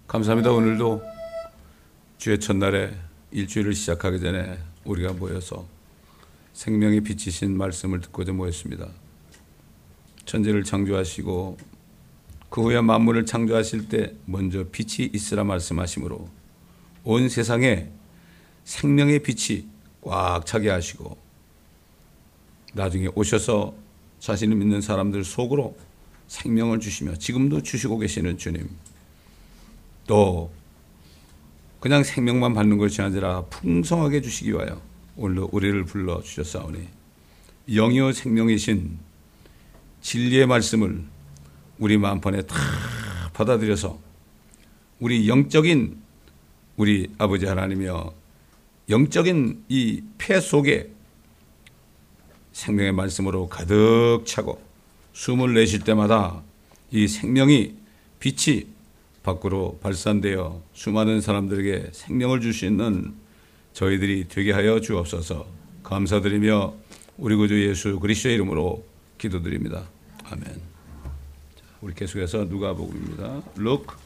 감사합니다. 오늘도 주의 첫날에 일주일을 시작하기 전에 우리가 모여서 생명의 빛이신 말씀을 듣고자 모였습니다. 천지를 창조하시고 그 후에 만물을 창조하실 때 먼저 빛이 있으라 말씀하시므로 온 세상에 생명의 빛이 꽉 차게 하시고 나중에 오셔서 자신을 믿는 사람들 속으로 생명을 주시며 지금도 주시고 계시는 주님, 또 그냥 생명만 받는 것이 아니라 풍성하게 주시기 위하여 오늘도 우리를 불러주셨사오니 영이요 생명이신 진리의 말씀을 우리 마음판에 다 받아들여서 우리 영적인 우리 아버지 하나님이여 영적인 이 폐 속에 생명의 말씀으로 가득 차고 숨을 내쉴 때마다 이 생명이 빛이 밖으로 발산되어 수많은 사람들에게 생명을 줄 수 있는 저희들이 되게 하여 주옵소서. 감사드리며 우리 구주 예수 그리스도의 이름으로 기도드립니다. 아멘. 우리 계속해서 누가복음입니다. Luke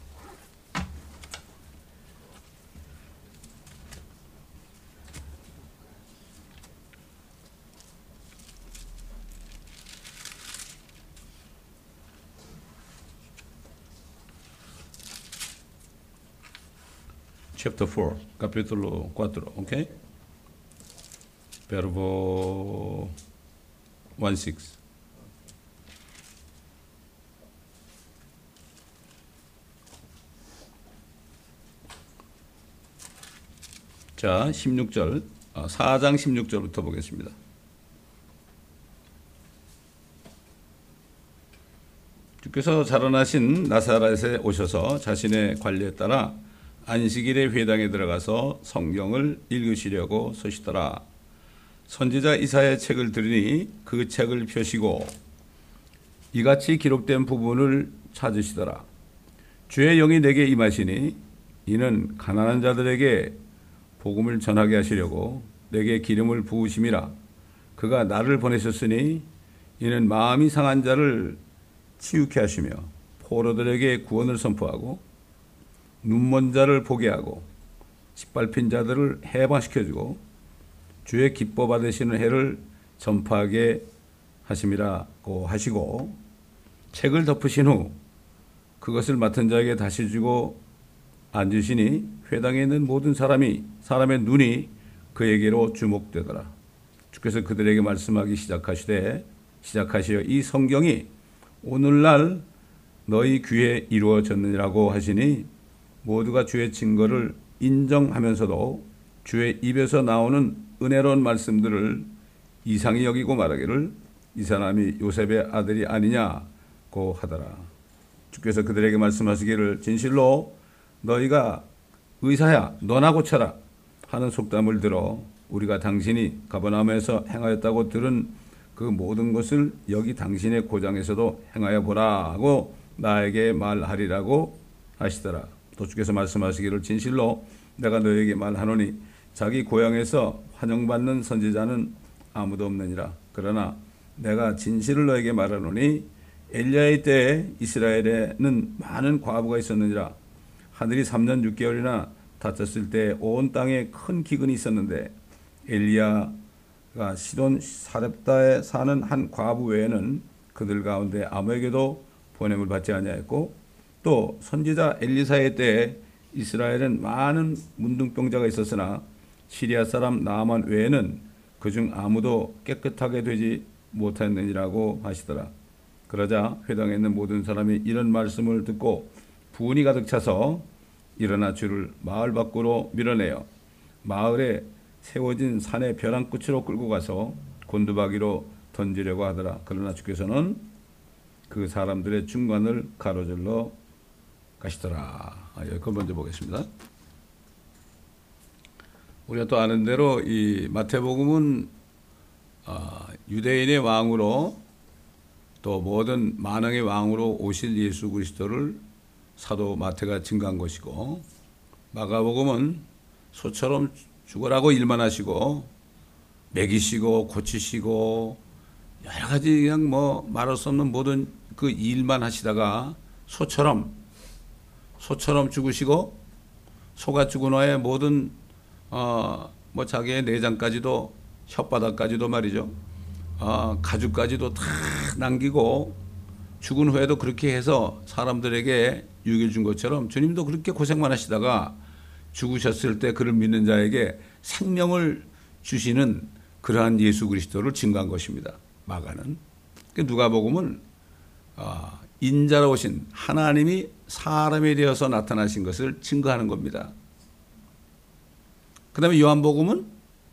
chapter 4, capítulo 4, ¿ok? Verbo 16. 자, 16절, 4장 16절부터 보겠습니다. 주께서 자라나신 나사렛에 오셔서 자신의 관례에 따라 안식일에 회당에 들어가서 성경을 읽으시려고 서시더라. 선지자 이사야의 책을 들으니 그 책을 펴시고 이같이 기록된 부분을 찾으시더라. 주의 영이 내게 임하시니 이는 가난한 자들에게 복음을 전하게 하시려고 내게 기름을 부으심이라. 그가 나를 보내셨으니 이는 마음이 상한 자를 치유케 하시며 포로들에게 구원을 선포하고 눈먼 자를 보게 하고 짓밟힌 자들을 해방시켜주고 주의 기뻐 받으시는 해를 전파하게 하심이라고 하시고 책을 덮으신 후 그것을 맡은 자에게 다시 주고 앉으시니 회당에 있는 모든 사람의 눈이 그에게로 주목되더라. 주께서 그들에게 말씀하기 시작하시어 이 성경이 오늘날 너희 귀에 이루어졌느니라고 하시니 모두가 주의 증거를 인정하면서도 주의 입에서 나오는 은혜로운 말씀들을 이상히 여기고 말하기를 이 사람이 요셉의 아들이 아니냐고 하더라. 주께서 그들에게 말씀하시기를 진실로 너희가 의사야 너나 고쳐라 하는 속담을 들어 우리가 당신이 가버나움에서 행하였다고 들은 그 모든 것을 여기 당신의 고장에서도 행하여 보라 하고 나에게 말하리라고 하시더라. 또 주께서 말씀하시기를 진실로 내가 너에게 말하노니 자기 고향에서 환영받는 선지자는 아무도 없느니라. 그러나 내가 진실을 너에게 말하노니 엘리야의 때에 이스라엘에는 많은 과부가 있었느니라. 하늘이 3년 6개월이나 닫혔을 때 온 땅에 큰 기근이 있었는데 엘리야가 시돈 사렙다에 사는 한 과부 외에는 그들 가운데 아무에게도 보냄을 받지 아니하였고 또 선지자 엘리사의 때에 이스라엘은 많은 문둥병자가 있었으나 시리아 사람 나아만 외에는 그중 아무도 깨끗하게 되지 못하였느니라고 하시더라. 그러자 회당에 있는 모든 사람이 이런 말씀을 듣고 분이 가득 차서 일어나 주를 마을 밖으로 밀어내어 마을에 세워진 산의 벼랑 끝으로 끌고 가서 곤두박이로 던지려고 하더라. 그러나 주께서는 그 사람들의 중간을 가로질러 가시더라. 여기까지 먼저 보겠습니다. 우리가 또 아는 대로 이 마태복음은 유대인의 왕으로 또 모든 만왕의 왕으로 오실 예수 그리스도를 사도 마태가 증거한 것이고 마가복음은 소처럼 죽으라고 일만 하시고 먹이시고 고치시고 여러 가지 그냥 말할 수 없는 모든 그 일만 하시다가 소처럼 소처럼 죽으시고 소가 죽은 후에 모든 뭐 자기의 내장까지도 혓바닥까지도 말이죠. 가죽까지도 다 남기고 죽은 후에도 그렇게 해서 사람들에게 유익을 준 것처럼 주님도 그렇게 고생만 하시다가 죽으셨을 때 그를 믿는 자에게 생명을 주시는 그러한 예수 그리스도를 증거한 것입니다. 마가는. 누가복음은 인자로 오신 하나님이 사람이 되어서 나타나신 것을 증거하는 겁니다. 그 다음에 요한복음은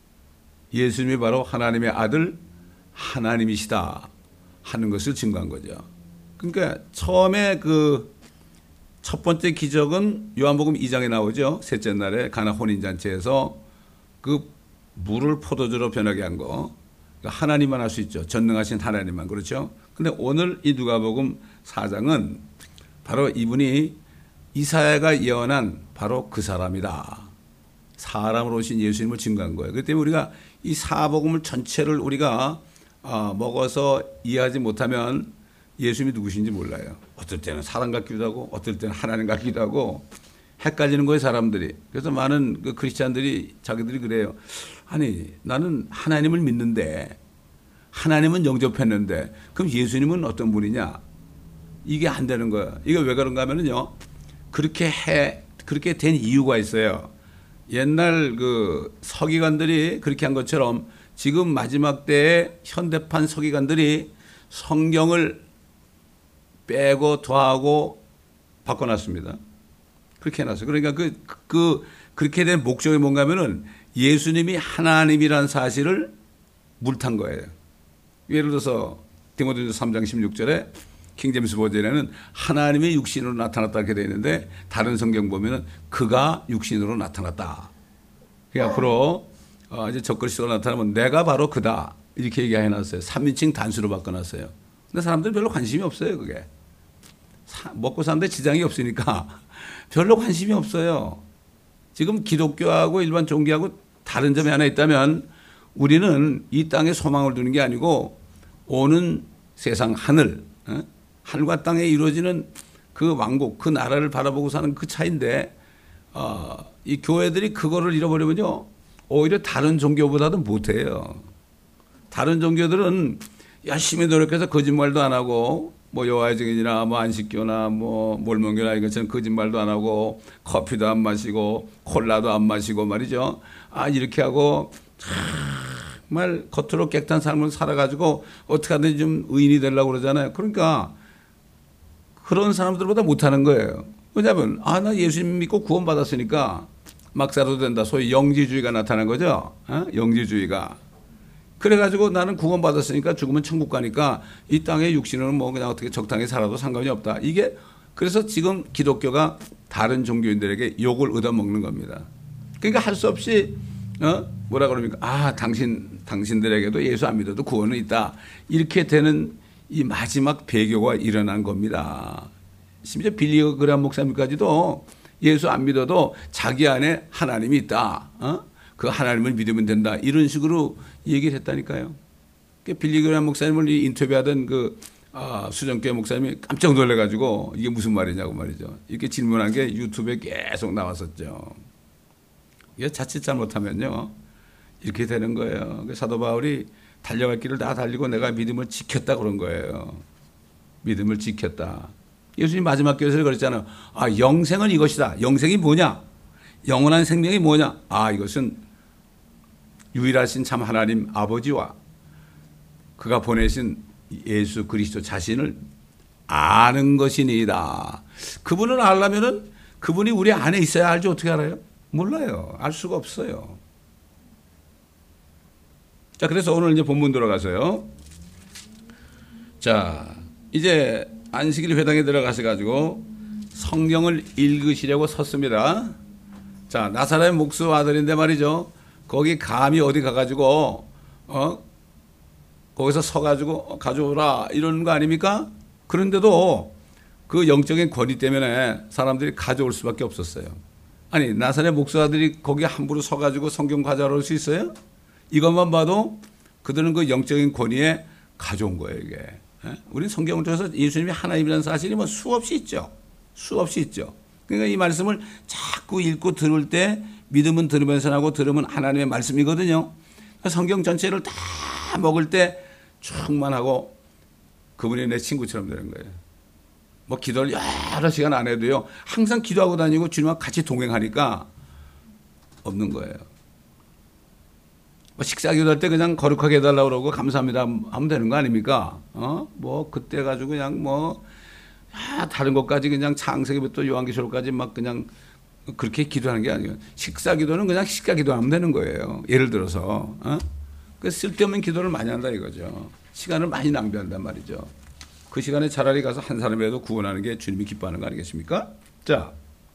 예수님이 바로 하나님의 아들 하나님이시다 하는 것을 증거한 거죠. 그러니까 처음에 그 첫 번째 기적은 요한복음 2장에 나오죠. 셋째 날에 가나 혼인잔치에서 그 물을 포도주로 변하게 한 거. 그러니까 하나님만 할 수 있죠. 전능하신 하나님만. 그렇죠. 근데 오늘 이 누가복음 4장은 바로 이분이 이사야가 예언한 바로 그 사람이다. 사람으로 오신 예수님을 증거한 거예요. 그렇기 때문에 우리가 이 사복음을 전체를 우리가 먹어서 이해하지 못하면 예수님이 누구신지 몰라요. 어떨 때는 사람 같기도 하고 어떨 때는 하나님 같기도 하고 헷갈리는 거예요, 사람들이. 그래서 많은 그 크리스찬들이 자기들이 그래요. 아니, 나는 하나님을 믿는데 하나님은 영접했는데 그럼 예수님은 어떤 분이냐? 이게 안 되는 거예요. 이게 왜 그런가 하면요. 그렇게 된 이유가 있어요. 옛날 그 서기관들이 그렇게 한 것처럼 지금 마지막 때에 현대판 서기관들이 성경을 빼고 더하고 바꿔놨습니다. 그렇게 해놨어요. 그러니까 그렇게 된 목적이 뭔가 하면은 예수님이 하나님이라는 사실을 물탄 거예요. 예를 들어서 디모데전서 3장 16절에 킹제임스 버전에는 하나님의 육신으로 나타났다 이렇게 되어 있는데 다른 성경 보면은 그가 육신으로 나타났다. 그러니까 앞으로 이제 적그리스도가 나타나면 내가 바로 그다 이렇게 얘기해 놨어요. 3인칭 단수로 바꿔놨어요. 근데 사람들은 별로 관심이 없어요. 그게 먹고 사는데 지장이 없으니까 별로 관심이 없어요. 지금 기독교하고 일반 종교하고 다른 점이 하나 있다면 우리는 이 땅에 소망을 두는 게 아니고 오는 세상 하늘과 땅에 이루어지는 그 왕국, 그 나라를 바라보고 사는 그 차이인데 이 교회들이 그거를 잃어버리면요 오히려 다른 종교보다도 못해요. 다른 종교들은 열심히 노력해서 거짓말도 안 하고 뭐 여호와의 증인이나 뭐 안식교나 뭐 몰몬교나 이것처럼 거짓말도 안 하고 커피도 안 마시고 콜라도 안 마시고 말이죠. 이렇게 하고 정말 겉으로 깨끗한 삶을 살아가지고 어떻게 하든지 좀 의인이 되려고 그러잖아요. 그러니까 그런 사람들보다 못하는 거예요. 왜냐하면 나 예수님 믿고 구원받았으니까 막 살아도 된다. 소위 영지주의가 나타난 거죠. 영지주의가. 그래가지고 나는 구원받았으니까 죽으면 천국 가니까 이 땅의 육신으로는 뭐 그냥 어떻게 적당히 살아도 상관이 없다. 이게 그래서 지금 기독교가 다른 종교인들에게 욕을 얻어먹는 겁니다. 그러니까 할 수 없이 뭐라 그럽니까? 당신들에게도 예수 안 믿어도 구원은 있다. 이렇게 되는 이 마지막 배교가 일어난 겁니다. 심지어 빌리 그레이엄 목사님까지도 예수 안 믿어도 자기 안에 하나님이 있다. 그 하나님을 믿으면 된다. 이런 식으로 얘기를 했다니까요. 빌리 그레이엄 목사님을 인터뷰하던 그 수정교회 목사님이 깜짝 놀래가지고 이게 무슨 말이냐고 말이죠. 이렇게 질문한 게 유튜브에 계속 나왔었죠. 이게 자칫 잘못하면요 이렇게 되는 거예요. 사도 바울이 달려갈 길을 다 달리고 내가 믿음을 지켰다 그런 거예요. 믿음을 지켰다. 예수님 마지막 교회에서 그랬잖아요. 영생은 이것이다. 영생이 뭐냐? 영원한 생명이 뭐냐? 이것은 유일하신 참 하나님 아버지와 그가 보내신 예수 그리스도 자신을 아는 것이니이다. 그분을 알려면은 그분이 우리 안에 있어야 알지 어떻게 알아요? 몰라요. 알 수가 없어요. 자, 그래서 오늘 이제 본문 들어가서요. 자, 이제 안식일 회당에 들어가셔가지고 성경을 읽으시려고 섰습니다. 자, 나사렛 목수 아들인데 말이죠. 거기 감히 어디 가가지고 거기서 서가지고 가져오라 이러는 거 아닙니까? 그런데도 그 영적인 권위 때문에 사람들이 가져올 수밖에 없었어요. 아니 나사렛 목수 아들이 거기 함부로 서가지고 성경 가져올 수 있어요? 이것만 봐도 그들은 그 영적인 권위에 가져온 거예요 이게. 우리는 성경을 통해서 예수님이 하나님이라는 사실이 뭐 수없이 있죠. 수없이 있죠. 그러니까 이 말씀을 자꾸 읽고 들을 때 믿음은 들으면서 하고 들으면 하나님의 말씀이거든요. 그러니까 성경 전체를 다 먹을 때 충만하고 그분이 내 친구처럼 되는 거예요. 뭐 기도를 여러 시간 안 해도요. 항상 기도하고 다니고 주님과 같이 동행하니까 없는 거예요. 뭐 식사 기도할 때 그냥 거룩하게 해달라고 그러고 감사합니다 하면 되는 거 아닙니까? 뭐 그때 가지고 그냥 뭐 다른 것까지 그냥 창세기부터 요한계시록까지 막 그냥 그렇게 기도하는 게 아니에요. 식사 기도는 그냥 식사 기도하면 되는 거예요. 예를 들어서 그 쓸데없는 기도를 많이 한다 이거죠. 시간을 많이 낭비한단 말이죠. 그 시간에 차라리 가서 한 사람이라도 구원하는 게 주님이 기뻐하는 거 아니겠습니까? 자,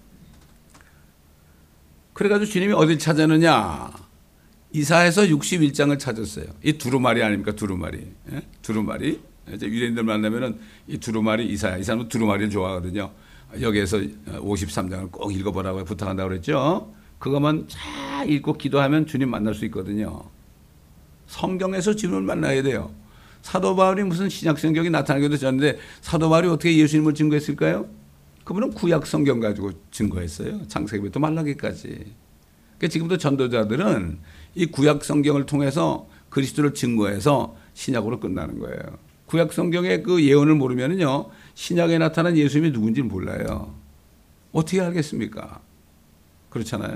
그래가지고 주님이 어딜 찾았느냐? 이사야서 61장을 찾았어요. 이 두루마리 아닙니까? 두루마리. 예? 두루마리. 이제 유대인들 만나면은 이 두루마리 이사야. 이 사람은 두루마리를 좋아하거든요. 여기에서 53장을 꼭 읽어보라고 부탁한다고 그랬죠. 그것만 잘 읽고 기도하면 주님 만날 수 있거든요. 성경에서 주님을 만나야 돼요. 사도 바울이 무슨 신약 성경이 나타나기도 전인데 사도 바울이 어떻게 예수님을 증거했을까요? 그분은 구약 성경 가지고 증거했어요. 창세기부터 말라기까지. 그러니까 지금도 전도자들은 이 구약 성경을 통해서 그리스도를 증거해서 신약으로 끝나는 거예요. 구약 성경의 그 예언을 모르면은요, 신약에 나타난 예수님이 누군지 몰라요. 어떻게 알겠습니까? 그렇잖아요.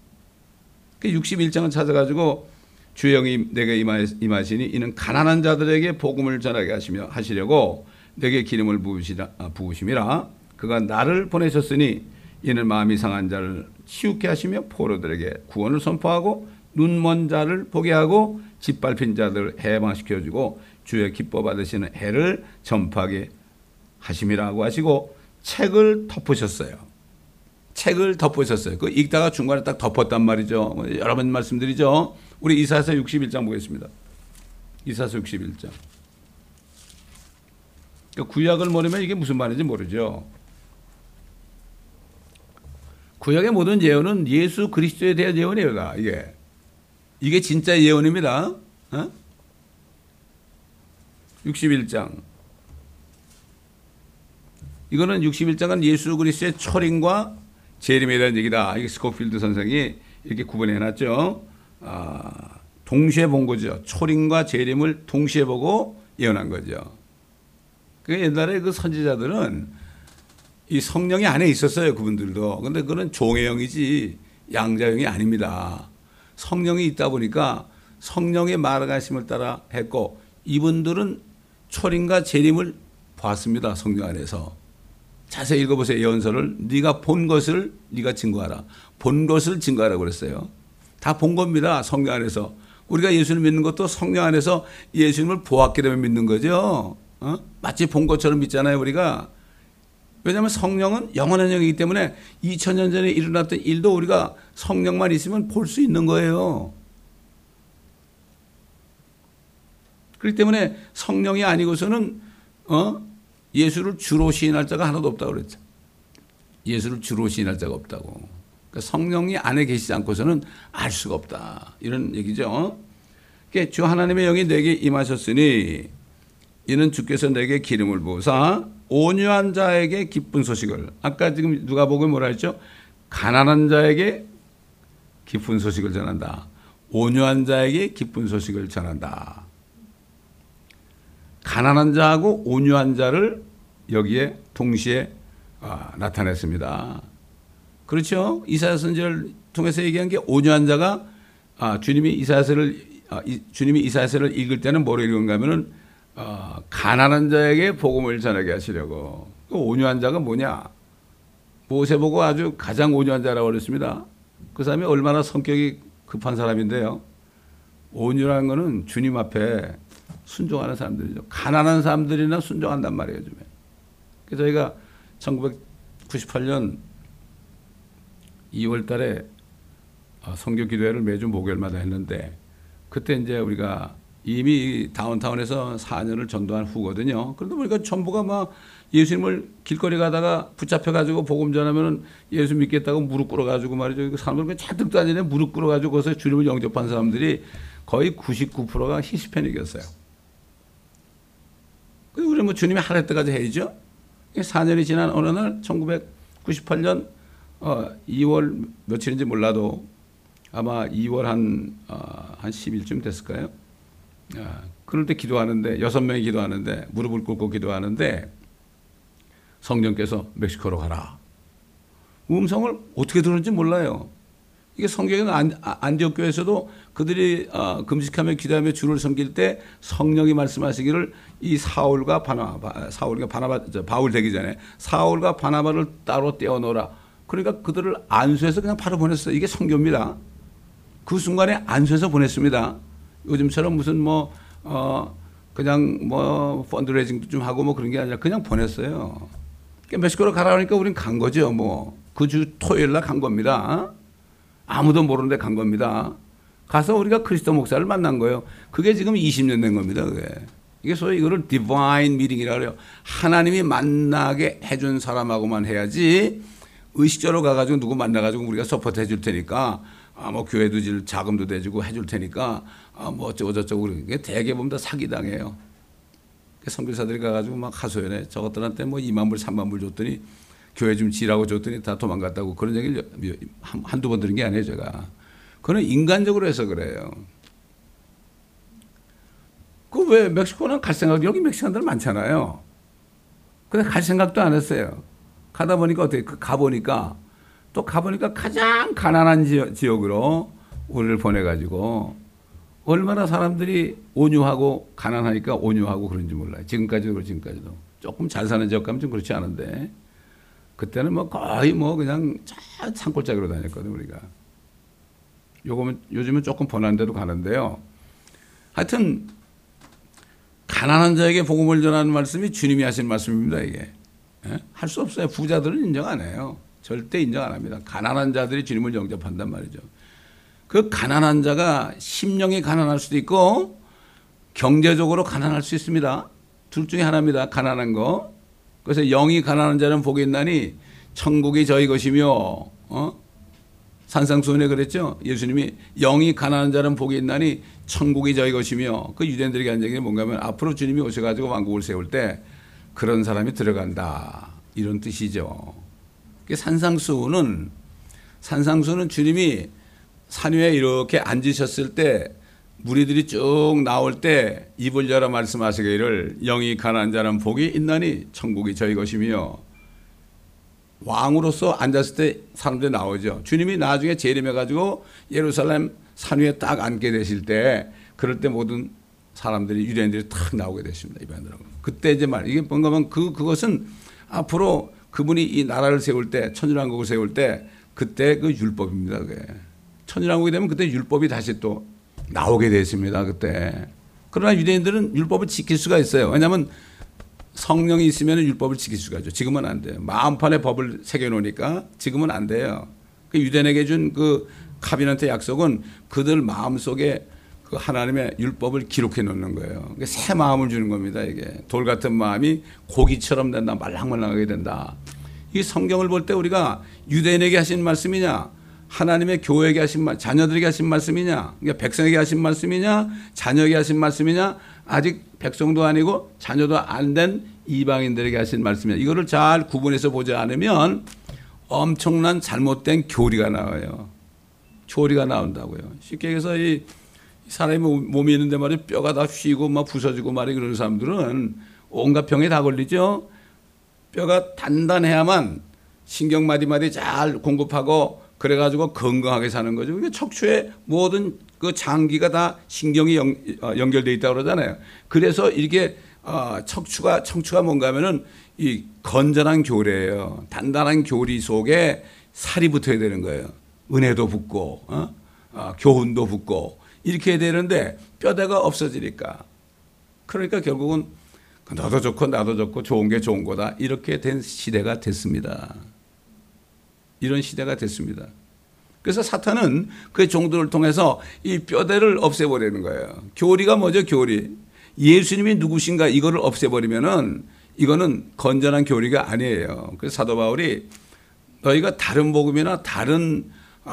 61장을 찾아가지고 주의 영이 내게 임하시니 이는 가난한 자들에게 복음을 전하게 하시려고 내게 기름을 부으심이라. 그가 나를 보내셨으니 이는 마음이 상한 자를 치유케 하시며 포로들에게 구원을 선포하고 눈먼 자를 보게 하고 짓밟힌 자들을 해방시켜주고 주의 기뻐 받으시는 해를 전파하게 하심이라고 하시고 책을 덮으셨어요. 책을 덮으셨어요. 그 읽다가 중간에 딱 덮었단 말이죠. 여러 번 말씀드리죠. 우리 이사야서 61장 보겠습니다. 이사야서 61장. 구약을 모르면 이게 무슨 말인지 모르죠. 구약의 모든 예언은 예수 그리스도에 대한 예언이에요. 이게 진짜 예언입니다. 61장. 이거는 61장은 예수 그리스도의 초림과 재림에 대한 얘기다. 이게 스코필드 선생이 이렇게 구분해 놨죠. 동시에 본 거죠. 초림과 재림을 동시에 보고 예언한 거죠. 그 옛날에 그 선지자들은 이 성령이 안에 있었어요. 그분들도. 근데 그거는 종의 영이지 양자영이 아닙니다. 성령이 있다 보니까 성령의 말하심을 따라 했고 이분들은 초림과 재림을 봤습니다. 성령 안에서. 자세히 읽어보세요. 예언서를. 네가 본 것을 네가 증거하라. 본 것을 증거하라고 그랬어요. 다 본 겁니다. 성령 안에서. 우리가 예수를 믿는 것도 성령 안에서 예수님을 보았기 때문에 믿는 거죠. 마치 본 것처럼 믿잖아요. 우리가. 왜냐하면 성령은 영원한 영이기 때문에 2000년 전에 일어났던 일도 우리가 성령만 있으면 볼 수 있는 거예요. 그렇기 때문에 성령이 아니고서는 예수를 주로 시인할 자가 하나도 없다고 그랬죠. 예수를 주로 시인할 자가 없다고. 그러니까 성령이 안에 계시지 않고서는 알 수가 없다. 이런 얘기죠. 그러니까 주 하나님의 영이 내게 임하셨으니 이는 주께서 내게 기름을 부으사 온유한 자에게 기쁜 소식을. 아까 지금 누가복음에 뭐라 했죠? 가난한 자에게 기쁜 소식을 전한다. 온유한 자에게 기쁜 소식을 전한다. 가난한 자하고 온유한 자를 여기에 동시에 나타냈습니다. 그렇죠? 이사야 선지를 통해서 얘기한 게 온유한 자가 주님이 이사야서를 읽을 때는 뭐를 읽은가 하면은 가난한 자에게 복음을 전하게 하시려고. 그 온유한 자가 뭐냐? 모세 보고 아주 가장 온유한 자라고 그랬습니다. 그 사람이 얼마나 성격이 급한 사람인데요. 온유라는 거는 주님 앞에 순종하는 사람들이죠. 가난한 사람들이나 순종한단 말이에요, 요즘에. 그래서 저희가 1998년 2월 달에 선교 기도회를 매주 목요일마다 했는데 그때 이제 우리가 이미 다운타운에서 4년을 전도한 후거든요. 그런데 보니까 전부가 막 예수님을 길거리 가다가 붙잡혀가지고 복음 전하면은 예수 믿겠다고 무릎 꿇어가지고 말이죠. 사람들 잔뜩 다니네 무릎 꿇어가지고 거기서 주님을 영접한 사람들이 거의 99%가 히스패닉이었어요. 우리 뭐 주님이 하랄 때까지 해야죠. 4년이 지난 어느 날 1998년 2월 며칠인지 몰라도 아마 2월 한 10일쯤 됐을까요? 그럴 때 기도하는데 6명이 기도하는데 무릎을 꿇고 기도하는데 성령께서 멕시코로 가라. 음성을 어떻게 들었는지 몰라요. 이게 성경에는 안디옥 교회에서도 그들이 금식하며 기도하며 주를 섬길 때 성령이 말씀하시기를 이 바울 되기 전에 사울과 바나바를 따로 떼어놓으라. 그러니까 그들을 안수해서 그냥 바로 보냈어요. 이게 성교입니다. 그 순간에 안수해서 보냈습니다. 요즘처럼 무슨 그냥 펀드레이징도 좀 하고 그런 게 아니라 그냥 보냈어요. 멕시코로 가라 하니까 우린 간 거죠. 그 주 토요일 날 간 겁니다. 아무도 모르는데 간 겁니다. 가서 우리가 그리스도 목사를 만난 거예요. 그게 지금 20년 된 겁니다. 이게 소위 이거를 디바인 미팅이라고 그래요. 하나님이 만나게 해준 사람하고만 해야지 의식적으로 가가지고 누구 만나가지고 우리가 서포트 해줄 테니까 교회도 질 자금도 대주고 해줄 테니까 어쩌고저쩌고 그게 대개 보면 다 사기당해요. 선교사들이 가가지고 막 하소연해. 저것들한테 2만 불, 3만 불 줬더니 교회 좀 지라고 줬더니 다 도망갔다고 그런 얘기를 한두 번 들은 게 아니에요, 제가. 그건 인간적으로 해서 그래요. 왜 멕시코는 갈 생각, 여기 멕시칸들 많잖아요. 근데 갈 생각도 안 했어요. 가다 보니까 어떻게, 가보니까 가장 가난한 지역으로 우리를 보내가지고 얼마나 사람들이 온유하고 가난하니까 온유하고 그런지 몰라요. 지금까지도. 조금 잘 사는 지역 가면 좀 그렇지 않은데 그때는 거의 그냥 산골짜기로 다녔거든, 우리가. 요즘은 조금 번화한 데도 가는데요. 하여튼, 가난한 자에게 복음을 전하는 말씀이 주님이 하신 말씀입니다, 이게. 할 수 없어요. 부자들은 인정 안 해요. 절대 인정 안 합니다. 가난한 자들이 주님을 영접한단 말이죠. 그 가난한 자가 심령이 가난할 수도 있고, 경제적으로 가난할 수 있습니다. 둘 중에 하나입니다. 가난한 거. 그래서 영이 가난한 자는 복이 있나니 천국이 저희 것이며 산상수훈에 그랬죠. 예수님이 영이 가난한 자는 복이 있나니 천국이 저희 것이며 그 유대인들에게 한 얘기는 뭔가 하면 앞으로 주님이 오셔가지고 왕국을 세울 때 그런 사람이 들어간다. 이런 뜻이죠. 산상수훈은 주님이 산 위에 이렇게 앉으셨을 때 무리들이 쭉 나올 때 입을 열어 말씀하시기를 영이 가난한 자는 복이 있나니 천국이 저희 것이며 왕으로서 앉았을 때 사람들이 나오죠. 주님이 나중에 재림해가지고 예루살렘 산 위에 딱 앉게 되실 때 그럴 때 모든 사람들이 유대인들이 탁 나오게 되십니다. 이방인들은. 그때 이제 이게 뭔가 하면 그것은 앞으로 그분이 이 나라를 세울 때 천일왕국을 세울 때 그때 그 율법입니다. 그게. 천일왕국이 되면 그때 율법이 다시 또 나오게 됐습니다. 그때. 그러나 유대인들은 율법을 지킬 수가 있어요. 왜냐하면 성령이 있으면 율법을 지킬 수가 있죠. 지금은 안 돼요. 마음판에 법을 새겨놓으니까 지금은 안 돼요. 그 유대인에게 준 그 카비넌트 약속은 그들 마음속에 그 하나님의 율법을 기록해 놓는 거예요. 그러니까 새 마음을 주는 겁니다. 이게 돌 같은 마음이 고기처럼 된다. 말랑말랑하게 된다. 이 성경을 볼 때 우리가 유대인에게 하신 말씀이냐, 하나님의 교회에게 하신 말, 자녀들에게 하신 말씀이냐, 그러니까 백성에게 하신 말씀이냐, 자녀에게 하신 말씀이냐, 아직 백성도 아니고 자녀도 안 된 이방인들에게 하신 말씀이냐, 이거를 잘 구분해서 보지 않으면 엄청난 잘못된 교리가 나와요. 교리가 나온다고요. 쉽게 얘기해서 이 사람이 몸이 있는데 말이야 뼈가 다 휘고 막 부서지고 말이야 그런 사람들은 온갖 병에 다 걸리죠. 뼈가 단단해야만 신경 마디마디 잘 공급하고 그래가지고 건강하게 사는 거죠. 그러니까 척추의 모든 그 장기가 다 신경이 연결되어 있다고 그러잖아요. 그래서 이렇게 척추가 뭔가 하면은 이 건전한 교리예요. 단단한 교리 속에 살이 붙어야 되는 거예요. 은혜도 붙고, 교훈도 붙고, 이렇게 해야 되는데 뼈대가 없어지니까. 그러니까 결국은 너도 좋고 나도 좋고 좋은 게 좋은 거다. 이렇게 된 시대가 됐습니다. 이런 시대가 됐습니다. 그래서 사탄은 그의 종들을 통해서 이 뼈대를 없애버리는 거예요. 교리가 뭐죠? 교리. 예수님이 누구신가 이거를 없애버리면은 이거는 건전한 교리가 아니에요. 그래서 사도 바울이 너희가 다른 복음이나 다른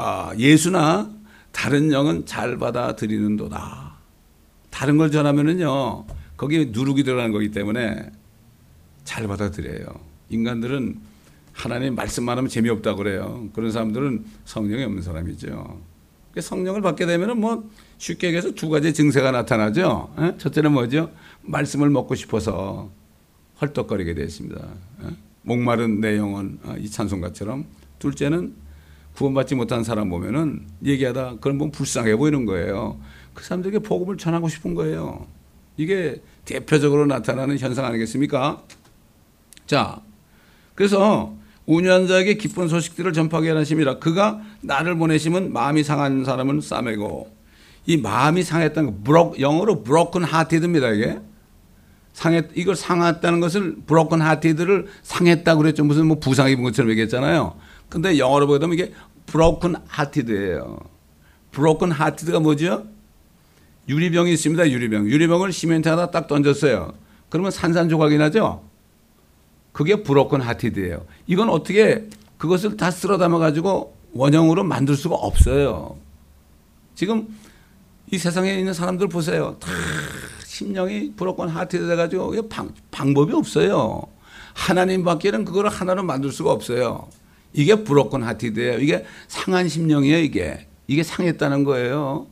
예수나 다른 영은 잘 받아들이는도다. 다른 걸 전하면은요 거기에 누룩이 들어가는 거기 때문에 잘 받아들여요. 인간들은 하나님 말씀만 하면 재미없다고 그래요. 그런 사람들은 성령이 없는 사람이죠. 성령을 받게 되면 뭐 쉽게 얘기해서 두 가지 증세가 나타나죠. 첫째는 뭐죠? 말씀을 먹고 싶어서 헐떡거리게 되었습니다. 목마른 내 영혼, 이 찬송가처럼. 둘째는 구원받지 못한 사람 보면은 얘기하다 그런 분 불쌍해 보이는 거예요. 그 사람들에게 복음을 전하고 싶은 거예요. 이게 대표적으로 나타나는 현상 아니겠습니까? 자, 그래서 온유한 자에게 기쁜 소식들을 전파하게 하심이라. 그가 나를 보내심은 마음이 상한 사람은 싸매고. 이 마음이 상했다는 거, 영어로 broken hearted입니다. 이게 이걸 상했다는 것을 broken hearted를 상했다고 그랬죠. 무슨 뭐 부상 입은 것처럼 얘기했잖아요. 근데 영어로 보게 되면 이게 broken hearted예요. broken hearted가 뭐죠? 유리병이 있습니다. 유리병을 시멘트에다 딱 던졌어요. 그러면 산산조각이 나죠. 그게 브로큰 하티드예요. 이건 어떻게 그것을 다 쓸어 담아가지고 원형으로 만들 수가 없어요. 지금 이 세상에 있는 사람들 보세요. 다 심령이 브로큰 하티드 돼가지고 방법이 없어요. 하나님밖에는 그걸 하나로 만들 수가 없어요. 이게 브로큰 하티드예요. 이게 상한 심령이에요. 이게 상했다는 거예요.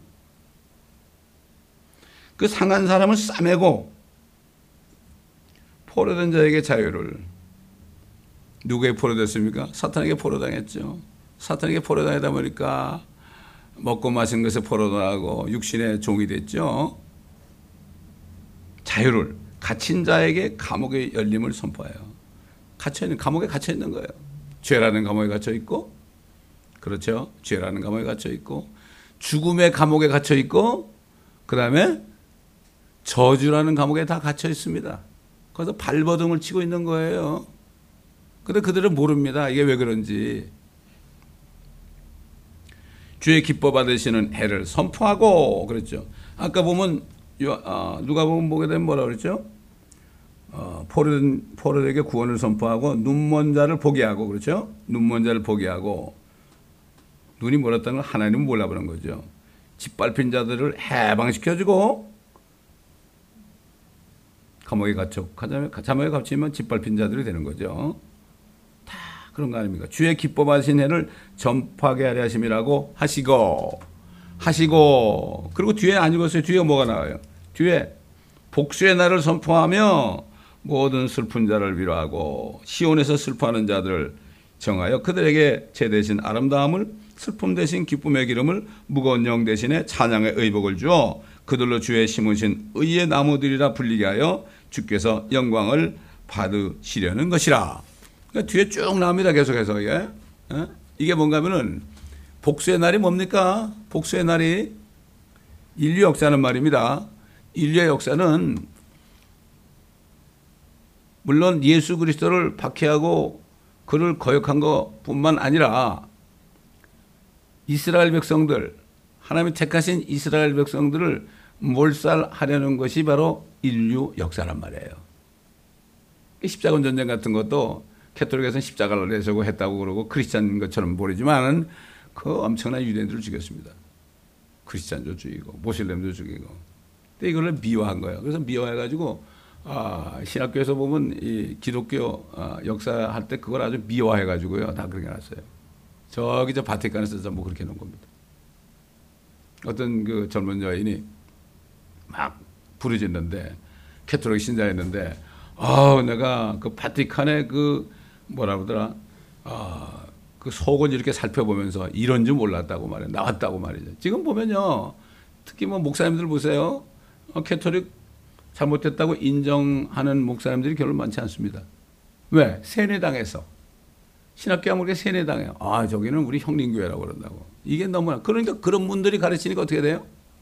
그 상한 사람을 싸매고 포로된 자에게 자유를. 누구에게 포로됐습니까? 사탄에게 포로당했죠. 사탄에게 포로당하다 보니까 먹고 마신 것에 포로당하고 육신의 종이 됐죠. 자유를. 갇힌 자에게 감옥의 열림을 선포해요. 감옥에 갇혀 있는 거예요. 죄라는 감옥에 갇혀 있고, 그렇죠. 죄라는 감옥에 갇혀 있고, 죽음의 감옥에 갇혀 있고, 그 다음에 저주라는 감옥에 다 갇혀 있습니다. 그래서 발버둥을 치고 있는 거예요. 근데 그들은 모릅니다. 이게 왜 그런지. 주의 기뻐 받으시는 해를 선포하고 그랬죠. 아까 보면 누가 보게 되면 뭐라 그랬죠? 포로에게 구원을 선포하고 눈먼 자를 보게 하고 그렇죠? 눈먼 자를 보게 하고 눈이 멀었다는 건 하나님은 몰라보는 거죠. 짓밟힌 자들을 해방시켜주고 감옥에 갇히면 짓밟힌 자들이 되는 거죠. 다 그런 거 아닙니까? 주의 기뻐 받으신 해를 전파하게 하려 하심이라고 하시고 그리고 뒤에 안 읽었어요. 뒤에 뭐가 나와요? 뒤에 복수의 날을 선포하며 모든 슬픈 자를 위로하고 시온에서 슬퍼하는 자들을 정하여 그들에게 제 대신 아름다움을 슬픔 대신 기쁨의 기름을 무거운 영 대신에 찬양의 의복을 주어 그들로 주의 심으신 의의 나무들이라 불리게 하여 주께서 영광을 받으시려는 것이라. 그러니까 뒤에 쭉 나옵니다. 계속해서 이게 뭔가 하면은 복수의 날이 뭡니까? 복수의 날이 인류 역사는 말입니다. 인류의 역사는 물론 예수 그리스도를 박해하고 그를 거역한 것뿐만 아니라 이스라엘 백성들, 하나님이 택하신 이스라엘 백성들을 몰살하려는 것이 바로 인류 역사란 말이에요. 십자군 전쟁 같은 것도 캐톨릭에서는 십자가를 내세우고 했다고 그러고 크리스찬인 것처럼 보이지만 그 엄청난 유대인들을 죽였습니다. 크리스찬도 죽이고 모슬렘도 죽이고. 근데 이걸 미화한 거예요. 그래서 미화해가지고 신학교에서 보면 이 기독교 역사할 때 그걸 아주 미화해가지고요. 다 그렇게 해놨어요. 저기 저 바티칸에서 전부 그렇게 해놓은 겁니다. 어떤 그 젊은 여인이 막 부르짖는데 캐톨릭 신자였는데 내가 그 바티칸의 그 뭐라 그러더라 그 속을 이렇게 살펴보면서 이런 줄 몰랐다고 말해 나왔다고 말이죠. 지금 보면요 특히 뭐 목사님들 보세요. 캐톨릭 잘못됐다고 인정하는 목사님들이 별로 많지 않습니다. 왜? 세뇌당해서 신학교 아무리 세뇌당해요. 저기는 우리 형님교회라고 그런다고. 이게 너무나 그러니까 그런 분들이 가르치니까 어떻게 돼요?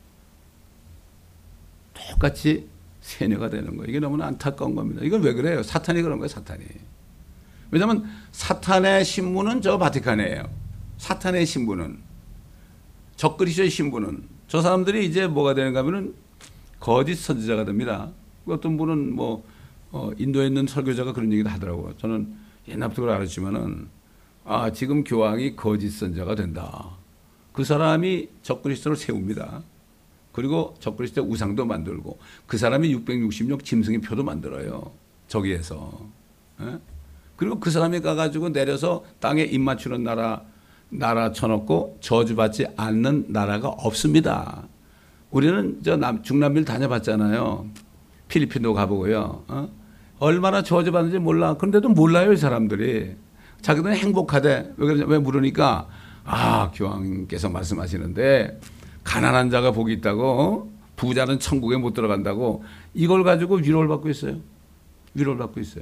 똑같이 세뇌가 되는 거예요. 이게 너무나 안타까운 겁니다. 이건 왜 그래요? 사탄이 그런 거예요. 사탄이. 왜냐하면 사탄의 신부는 저 바티칸이에요. 사탄의 신부는 적그리스도의 신부는 저 사람들이 이제 뭐가 되는가 하면은 거짓 선지자가 됩니다. 어떤 분은 뭐 인도에 있는 설교자가 그런 얘기도 하더라고요. 저는 옛날부터 그걸 알았지만은 지금 교황이 거짓 선지자가 된다. 그 사람이 적그리스도를 세웁니다. 그리고 적그리스도 우상도 만들고 그 사람이 666 짐승의 표도 만들어요. 저기에서. 그리고 그 사람이 가가지고 내려서 땅에 입 맞추는 나라 쳐놓고 저주받지 않는 나라가 없습니다. 우리는 중남미를 다녀봤잖아요. 필리핀도 가보고요. 얼마나 저주받는지 몰라. 그런데도 몰라요, 이 사람들이. 자기들은 행복하대. 왜 물으니까, 교황님께서 말씀하시는데, 가난한 자가 복이 있다고, 부자는 천국에 못 들어간다고, 이걸 가지고 위로를 받고 있어요. 위로를 받고 있어요.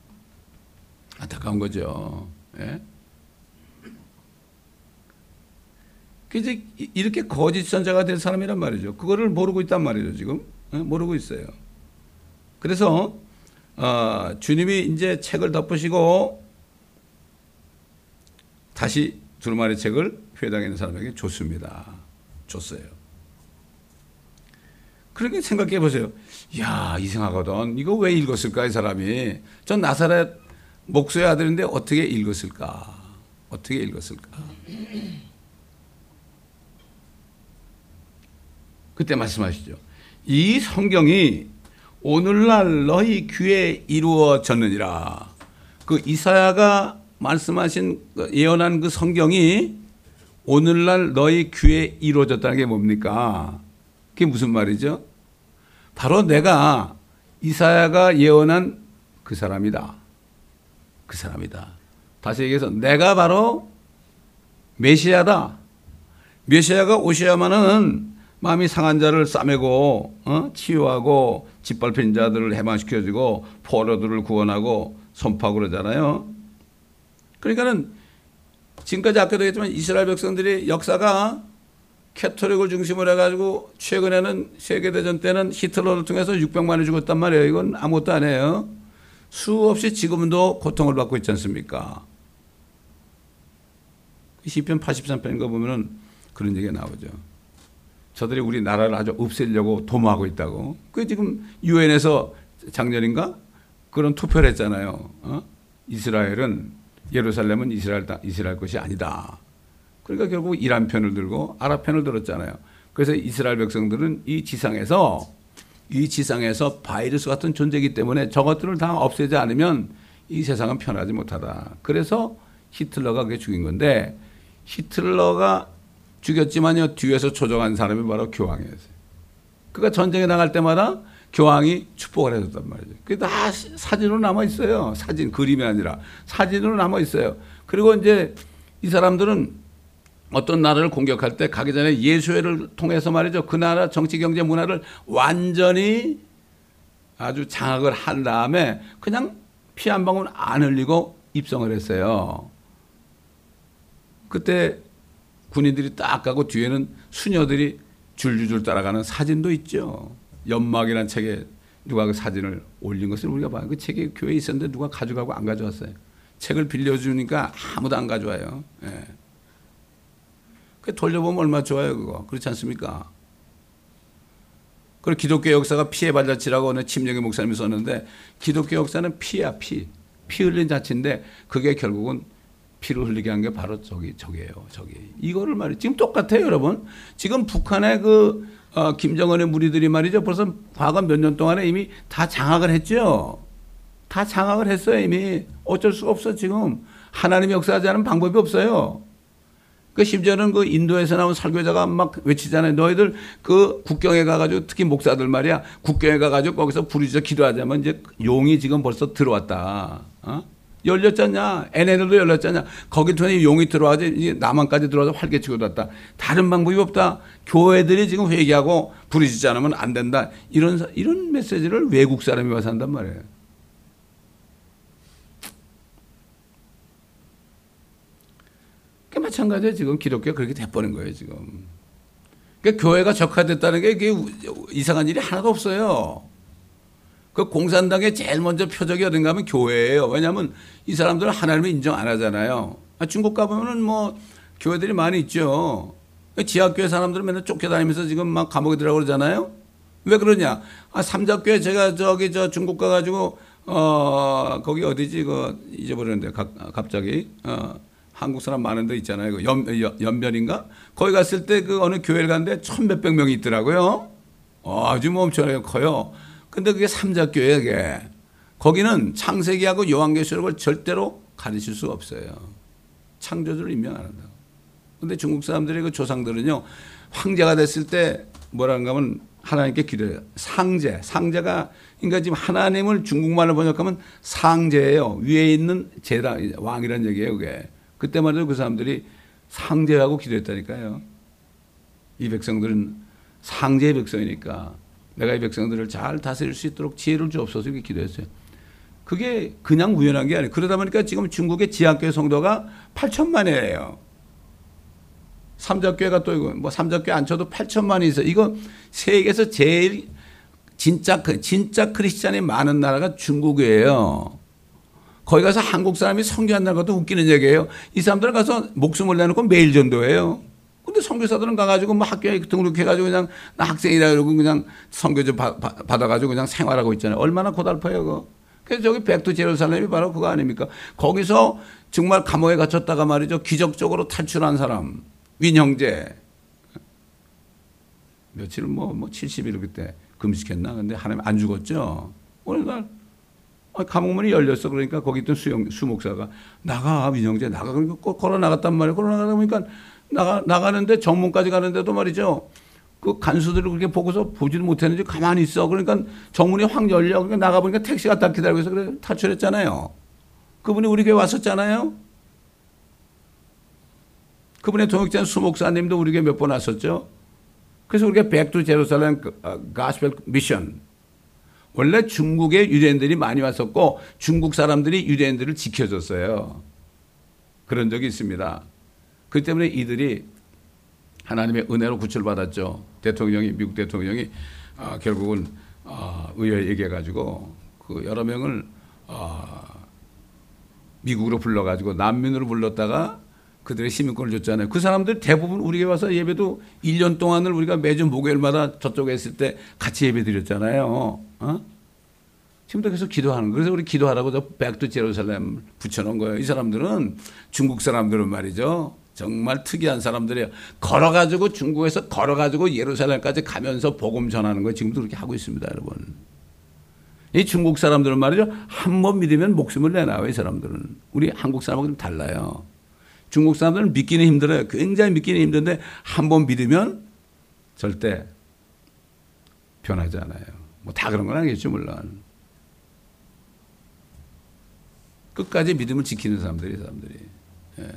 안타까운 거죠. 예? 이제 이렇게 거짓 선자가 될 사람이란 말이죠. 그거를 모르고 있단 말이죠, 지금. 모르고 있어요. 그래서, 주님이 이제 책을 덮으시고, 다시 두루마리 책을 회당에 있는 사람에게 줬습니다. 줬어요. 그렇게 생각해 보세요. 야, 이상하거든. 이거 왜 읽었을까, 이 사람이. 전 나사렛 목수의 아들인데 어떻게 읽었을까? 어떻게 읽었을까? 그때 말씀하시죠. 이 성경이 오늘날 너희 귀에 이루어졌느니라. 그 이사야가 말씀하신 예언한 그 성경이 오늘날 너희 귀에 이루어졌다는 게 뭡니까? 그게 무슨 말이죠? 바로 내가 이사야가 예언한 그 사람이다. 그 사람이다. 다시 얘기해서 내가 바로 메시아다. 메시아가 오셔야만은 마음이 상한 자를 싸매고 치유하고 짓밟힌 자들을 해방시켜주고 포로들을 구원하고 선포하고 그러잖아요. 그러니까는 지금까지 아까도 했지만 이스라엘 백성들이 역사가 캐토릭을 중심으로 해가지고 최근에는 세계대전 때는 히틀러를 통해서 600만이 죽었단 말이에요. 이건 아무것도 아니에요. 수없이 지금도 고통을 받고 있지 않습니까? 시편 83편인 거 보면은 그런 얘기가 나오죠. 저들이 우리 나라를 아주 없애려고 도모하고 있다고. 그 지금 유엔에서 작년인가 그런 투표를 했잖아요. 이스라엘은 예루살렘은 이스라엘 것이 아니다. 그러니까 결국 이란 편을 들고 아랍 편을 들었잖아요. 그래서 이스라엘 백성들은 이 지상에서 바이러스 같은 존재이기 때문에 저것들을 다 없애지 않으면 이 세상은 편하지 못하다. 그래서 히틀러가 그게 죽인 건데 히틀러가 죽였지만요 뒤에서 조종한 사람이 바로 교황이었어요. 그러니까 전쟁에 나갈 때마다 교황이 축복을 해줬단 말이죠. 그게 다 사진으로 남아 있어요. 사진, 그림이 아니라 사진으로 남아 있어요. 그리고 이제 이 사람들은 어떤 나라를 공격할 때 가기 전에 예수회를 통해서 말이죠. 그 나라 정치, 경제, 문화를 완전히 아주 장악을 한 다음에 그냥 피 한 방울 안 흘리고 입성을 했어요. 그때 군인들이 딱 가고 뒤에는 수녀들이 줄줄줄 따라가는 사진도 있죠. 연막이라는 책에 누가 그 사진을 올린 것을 우리가 봐요. 그 책이 교회에 있었는데 누가 가져가고 안 가져왔어요. 책을 빌려주니까 아무도 안 가져와요. 예. 그 돌려보면 얼마나 좋아요, 그거. 그렇지 않습니까? 그리고 기독교 역사가 피의 발자취라고 어느 침례교 목사님이 썼는데 기독교 역사는 피야, 피. 피 흘린 자치인데 그게 결국은 피를 흘리게 한 게 바로 저기예요. 이거를 말이에요. 지금 똑같아요, 여러분. 지금 북한의 김정은의 무리들이 말이죠. 벌써 과거 몇 년 동안에 이미 다 장악을 했죠. 다 장악을 했어요, 이미. 어쩔 수가 없어, 지금. 하나님이 역사하지 않은 방법이 없어요. 심지어는 인도에서 나온 설교자가 막 외치잖아요. 너희들 국경에 가가지고 특히 목사들 말이야. 국경에 가가지고 거기서 부르짖어 기도하자면 이제 용이 지금 벌써 들어왔다. 열렸잖냐. 얘네들도 열렸잖냐. 거기 통해 용이 들어와서 이제 남한까지 들어와서 활개치고 들어왔다. 다른 방법이 없다. 교회들이 지금 회개하고 부르짖지 않으면 안 된다. 이런 메시지를 외국 사람이 와서 한단 말이에요. 마찬가지예요. 지금 기독교가 그렇게 돼버린 거예요. 지금. 그러니까 교회가 적화됐다는 게 이게 이상한 일이 하나도 없어요. 그 공산당의 제일 먼저 표적이 어딘가 하면 교회예요. 왜냐하면 이 사람들은 하나님을 인정 안 하잖아요. 중국 가보면은 교회들이 많이 있죠. 지하교회 사람들은 맨날 쫓겨다니면서 지금 막 감옥에 들어가고 그러잖아요. 왜 그러냐? 삼자교회 제가 중국 가가지고 거기 어디지? 잊어버렸는데 갑자기 한국 사람 많은 데 있잖아요. 연변인가? 거기 갔을 때 어느 교회를 갔는데 1,000몇백 명이 있더라고요. 아주 엄청나게 커요. 근데 그게 삼자교회예요, 그게. 거기는 창세기하고 요한계시록을 절대로 가르칠 수가 없어요. 창조주를 인정 안 한다고. 근데 중국 사람들의 그 조상들은요, 황제가 됐을 때 뭐라는가 하면 하나님께 기도해요. 상제. 상제가, 그러니까 지금 하나님을 중국말로 번역하면 상제예요. 위에 있는 제라, 왕이라는 얘기예요, 그게. 그때만 해도 그 사람들이 상제하고 기도했다니까요. 이 백성들은 상제의 백성이니까 내가 이 백성들을 잘 다스릴 수 있도록 지혜를 주옵소서 이렇게 기도했어요. 그게 그냥 우연한 게 아니에요. 그러다 보니까 지금 중국의 지하교회 성도가 8천만이에요. 삼자교회가 또 이거 뭐 삼자교회 안 쳐도 8천만이 있어. 이거 세계에서 제일 진짜 크리스찬이 많은 나라가 중국이에요. 거기 가서 한국 사람이 선교한다는 것도 웃기는 얘기예요. 이 사람들은 가서 목숨을 내놓고 매일 전도해요. 근데 선교사들은 가가지고 뭐 학교에 등록해가지고 그냥 나 학생이라 그러고 그냥 선교조 받아가지고 그냥 생활하고 있잖아요. 얼마나 고달퍼요, 그거. 그래서 저기 백두 제루살렘이 바로 그거 아닙니까? 거기서 정말 감옥에 갇혔다가 말이죠. 기적적으로 탈출한 사람. 윈형제. 며칠 뭐 70일 그때 금식했나? 근데 하나님 안 죽었죠. 어느 날 감옥문이 열렸어. 그러니까 거기 있던 수목사가 나가, 윈형제 나가. 그러니까 꼭 걸어 나갔단 말이에요. 걸어 나가다 보니까 나가는데 정문까지 가는데도 말이죠. 그 간수들을 그렇게 보고서 보지도 못했는지 가만히 있어. 그러니까 정문이 확 열려. 그러니까 나가보니까 택시가 딱 기다리고 있어. 그래 탈출했잖아요. 그분이 우리 교회 왔었잖아요. 그분의 동역자 수목사님도 우리 교회 몇 번 왔었죠. 그래서 우리가 백두 제루살렘 가스펠 미션. 원래 중국에 유대인들이 많이 왔었고 중국 사람들이 유대인들을 지켜줬어요. 그런 적이 있습니다. 그 때문에 이들이 하나님의 은혜로 구출받았죠. 대통령이, 미국 대통령이 결국은 의회에 얘기해가지고 그 여러 명을 미국으로 불러가지고 난민으로 불렀다가 그들의 시민권을 줬잖아요. 그 사람들 대부분 우리에 와서 예배도 1년 동안을 우리가 매주 목요일마다 저쪽에 있을 때 같이 예배 드렸잖아요. 지금도 계속 기도하는 거예요. 그래서 우리 기도하라고 저 백두 제루살렘 붙여놓은 거예요. 이 사람들은 중국 사람들은 말이죠. 정말 특이한 사람들이에요. 걸어가지고 중국에서 걸어가지고 예루살렘까지 가면서 복음 전하는 거 지금도 그렇게 하고 있습니다, 여러분. 이 중국 사람들은 말이죠. 한 번 믿으면 목숨을 내놔요, 이 사람들은. 우리 한국 사람하고 좀 달라요. 중국 사람들은 믿기는 힘들어요. 굉장히 믿기는 힘든데 한 번 믿으면 절대 변하지 않아요. 뭐 다 그런 건 아니겠죠, 물론. 끝까지 믿음을 지키는 사람들이. 예.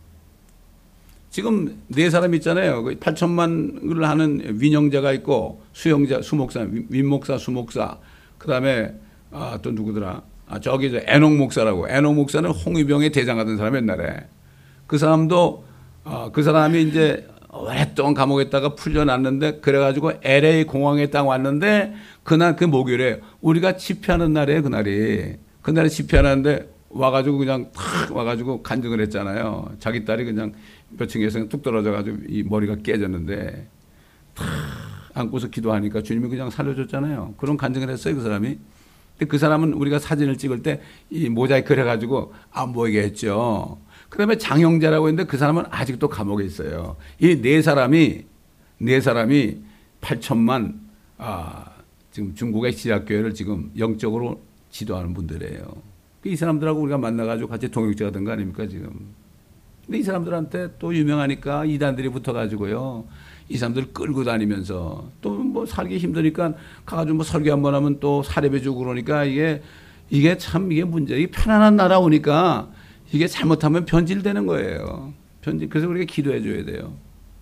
지금 네 사람 있잖아요. 8천만을 하는 윈형제가 있고 수형자, 수목사, 윈목사, 수목사. 그 다음에 또 누구더라? 저기 애녹 목사라고. 애녹 목사는 홍위병의 대장하던 사람 옛날에. 그 사람도 그 사람이 이제 오랫동안 감옥에 있다가 풀려났는데 그래가지고 LA 공항에 딱 왔는데 그날 그 목요일에 우리가 집회하는 날이에요. 그날에 집회하는데 와가지고 그냥 탁 와가지고 간증을 했잖아요. 자기 딸이 그냥 몇 층에서 뚝 떨어져가지고 이 머리가 깨졌는데 탁 안고서 기도하니까 주님이 그냥 살려줬잖아요. 그런 간증을 했어요, 그 사람이. 근데 그 사람은 우리가 사진을 찍을 때 이 모자이크를 해가지고 안 보이게 했죠. 그 다음에 장형제라고 했는데 그 사람은 아직도 감옥에 있어요. 이 네 사람이 8천만 지금 중국의 지하교회를 지금 영적으로 지도하는 분들이에요. 이 사람들하고 우리가 만나가지고 같이 동역자가 된 거 아닙니까, 지금. 근데 이 사람들한테 또 유명하니까 이단들이 붙어가지고요. 이 사람들 끌고 다니면서 또 뭐 살기 힘드니까 가가지고 뭐 설교 한번 하면 또 사례배주고 그러니까 이게 참 이게 문제. 이게 편안한 나라 오니까 이게 잘못하면 변질되는 거예요. 그래서 우리가 기도해 줘야 돼요.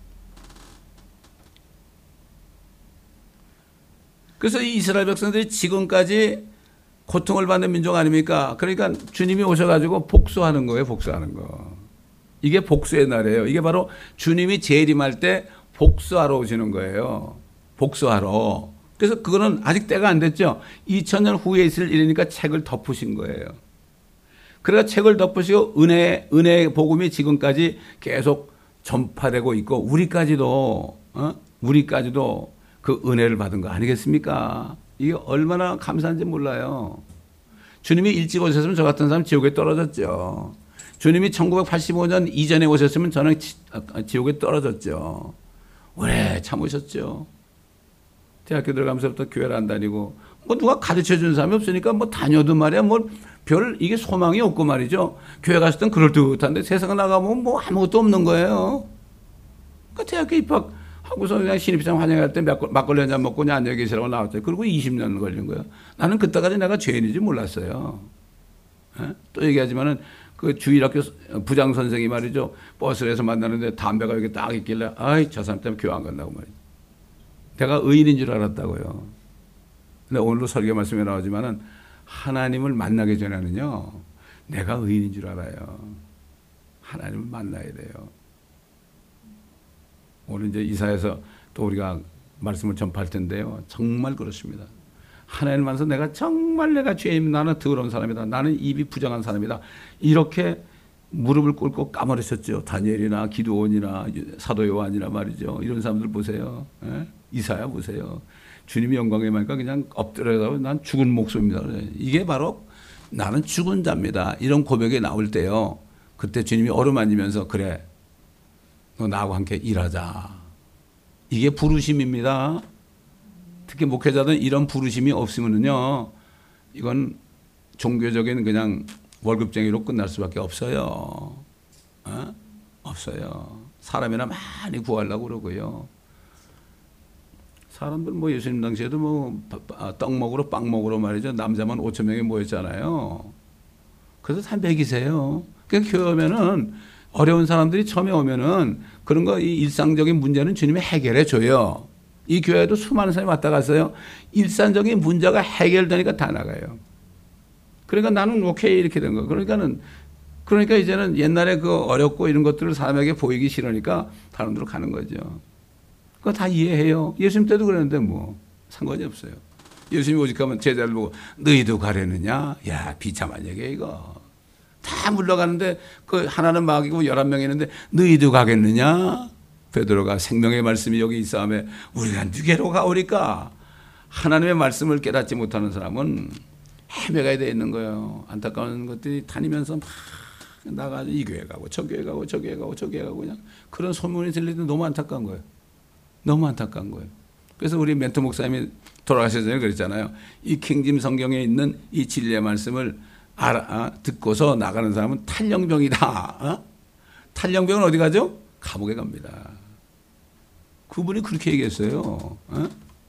그래서 이 이스라엘 백성들이 지금까지 고통을 받는 민족 아닙니까? 그러니까 주님이 오셔가지고 복수하는 거예요, 복수하는 거. 이게 복수의 날이에요. 이게 바로 주님이 재림할 때 복수하러 오시는 거예요. 복수하러. 그래서 그거는 아직 때가 안 됐죠. 2000년 후에 있을 일이니까 책을 덮으신 거예요. 그래서 책을 덮으시고 은혜 복음이 지금까지 계속 전파되고 있고 우리까지도 그 은혜를 받은 거 아니겠습니까? 이게 얼마나 감사한지 몰라요. 주님이 일찍 오셨으면 저 같은 사람 지옥에 떨어졌죠. 주님이 1985년 이전에 오셨으면 저는 지옥에 떨어졌죠. 오래 참으셨죠. 대학교 들어가면서부터 교회를 안 다니고 뭐 누가 가르쳐 준 사람이 없으니까 뭐 다녀도 말이야 뭐 별 이게 소망이 없고 말이죠. 교회 갔을 땐 그럴듯한데 세상에 나가면 뭐 아무것도 없는 거예요. 그 대학교 입학하고서 그냥 신입생 환영할 때 막걸리 한 잔 먹고 그냥 앉아 계시라고 나왔어요. 그리고 20년 걸린 거예요. 나는 그때까지 내가 죄인인지 몰랐어요. 예? 또 얘기하지만은 그 주일학교 부장 선생이 말이죠. 버스에서 만나는데 담배가 여기 딱 있길래 아이 저 사람 때문에 교회 안 간다고 말이죠. 내가 의인인 줄 알았다고요. 근데 오늘도 설교 말씀에 나오지만은 하나님을 만나기 전에는요, 내가 의인인 줄 알아요. 하나님을 만나야 돼요. 오늘 이제 이사에서 또 우리가 말씀을 전파할 텐데요. 정말 그렇습니다. 하나님 만나서 내가 정말 내가 죄인, 나는 더러운 사람이다. 나는 입이 부정한 사람이다. 이렇게 무릎을 꿇고 까무러셨죠. 다니엘이나 기드온이나 사도 요한이나 말이죠. 이런 사람들 보세요. 예? 이사야 보세요. 주님이 영광에 임하니까 그냥 엎드려서 난 죽은 목숨입니다. 이게 바로 나는 죽은 자입니다. 이런 고백이 나올 때요. 그때 주님이 어루만지면서 그래. 너 나하고 함께 일하자. 이게 부르심입니다. 특히 목회자들은 이런 부르심이 없으면요. 이건 종교적인 그냥 월급쟁이로 끝날 수밖에 없어요. 어? 없어요. 사람이나 많이 구하려고 그러고요. 사람들 뭐 예수님 당시에도 뭐 떡 먹으러 빵 먹으러 말이죠. 남자만 5천 명이 모였잖아요. 그래서 다 먹이세요. 그러니까 교회 오면은 어려운 사람들이 처음에 오면은 그런 거 이 일상적인 문제는 주님이 해결해 줘요. 이 교회도 수많은 사람이 왔다 갔어요. 일상적인 문제가 해결되니까 다 나가요. 그러니까 나는 오케이 이렇게 된 거. 그러니까 이제는 옛날에 그 어렵고 이런 것들을 사람에게 보이기 싫으니까 다른 데로 가는 거죠. 그거 다 이해해요. 예수님 때도 그랬는데 뭐 상관이 없어요. 예수님이 오직하면 제자를 보고 너희도 가려느냐? 야 비참한 얘기야 이거. 다 물러가는데 그 하나는 마귀고 11명이 있는데 너희도 가겠느냐? 베드로가 생명의 말씀이 여기 있사오매 우리가 누게로 가오리까? 하나님의 말씀을 깨닫지 못하는 사람은 헤매가야 돼 있는 거예요. 안타까운 것들이 다니면서 막 나가서 이 교회 가고 저 교회 가고 저 교회 가고 저 교회 가고 그냥 그런 소문이 들리는데 너무 안타까운 거예요. 너무 안타까운 거예요. 그래서 우리 멘토 목사님이 돌아가셔서 그랬잖아요. 이 킹짐 성경에 있는 이 진리의 말씀을 듣고서 나가는 사람은 탈영병이다. 어? 탈영병은 어디 가죠? 감옥에 갑니다. 그분이 그렇게 얘기했어요. 어?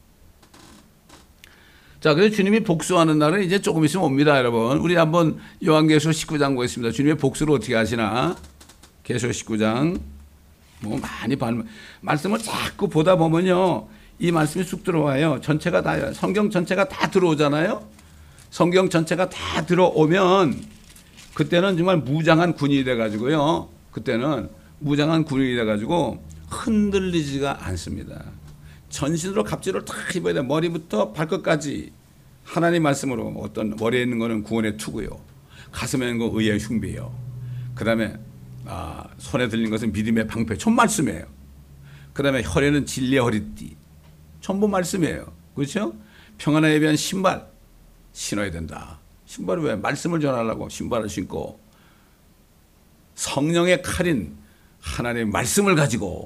자, 그래서 주님이 복수하는 날은 이제 조금 있으면 옵니다, 여러분. 우리 한번 요한계시록 19장 보겠습니다. 주님의 복수를 어떻게 하시나? 계시록 19장. 뭐 많이 말씀을 자꾸 보다 보면요. 이 말씀이 쑥 들어와요. 전체가 다, 성경 전체가 다 들어오잖아요. 성경 전체가 다 들어오면 그때는 정말 무장한 군인이 돼가지고요. 그때는 무장한 군인이 돼가지고 흔들리지가 않습니다. 전신으로 갑주를 다 입어야 돼요. 머리부터 발끝까지 하나님 말씀으로 어떤 머리에 있는 거는 구원의 투구요. 가슴에 있는 거 의의 흉배요. 그 다음에 손에 들린 것은 믿음의 방패. 전 말씀이에요. 그 다음에 혈에는 진리의 허리띠. 전부 말씀이에요. 그렇죠? 평안에 위한 신발 신어야 된다. 신발을 왜? 말씀을 전하려고 신발을 신고 성령의 칼인 하나님의 말씀을 가지고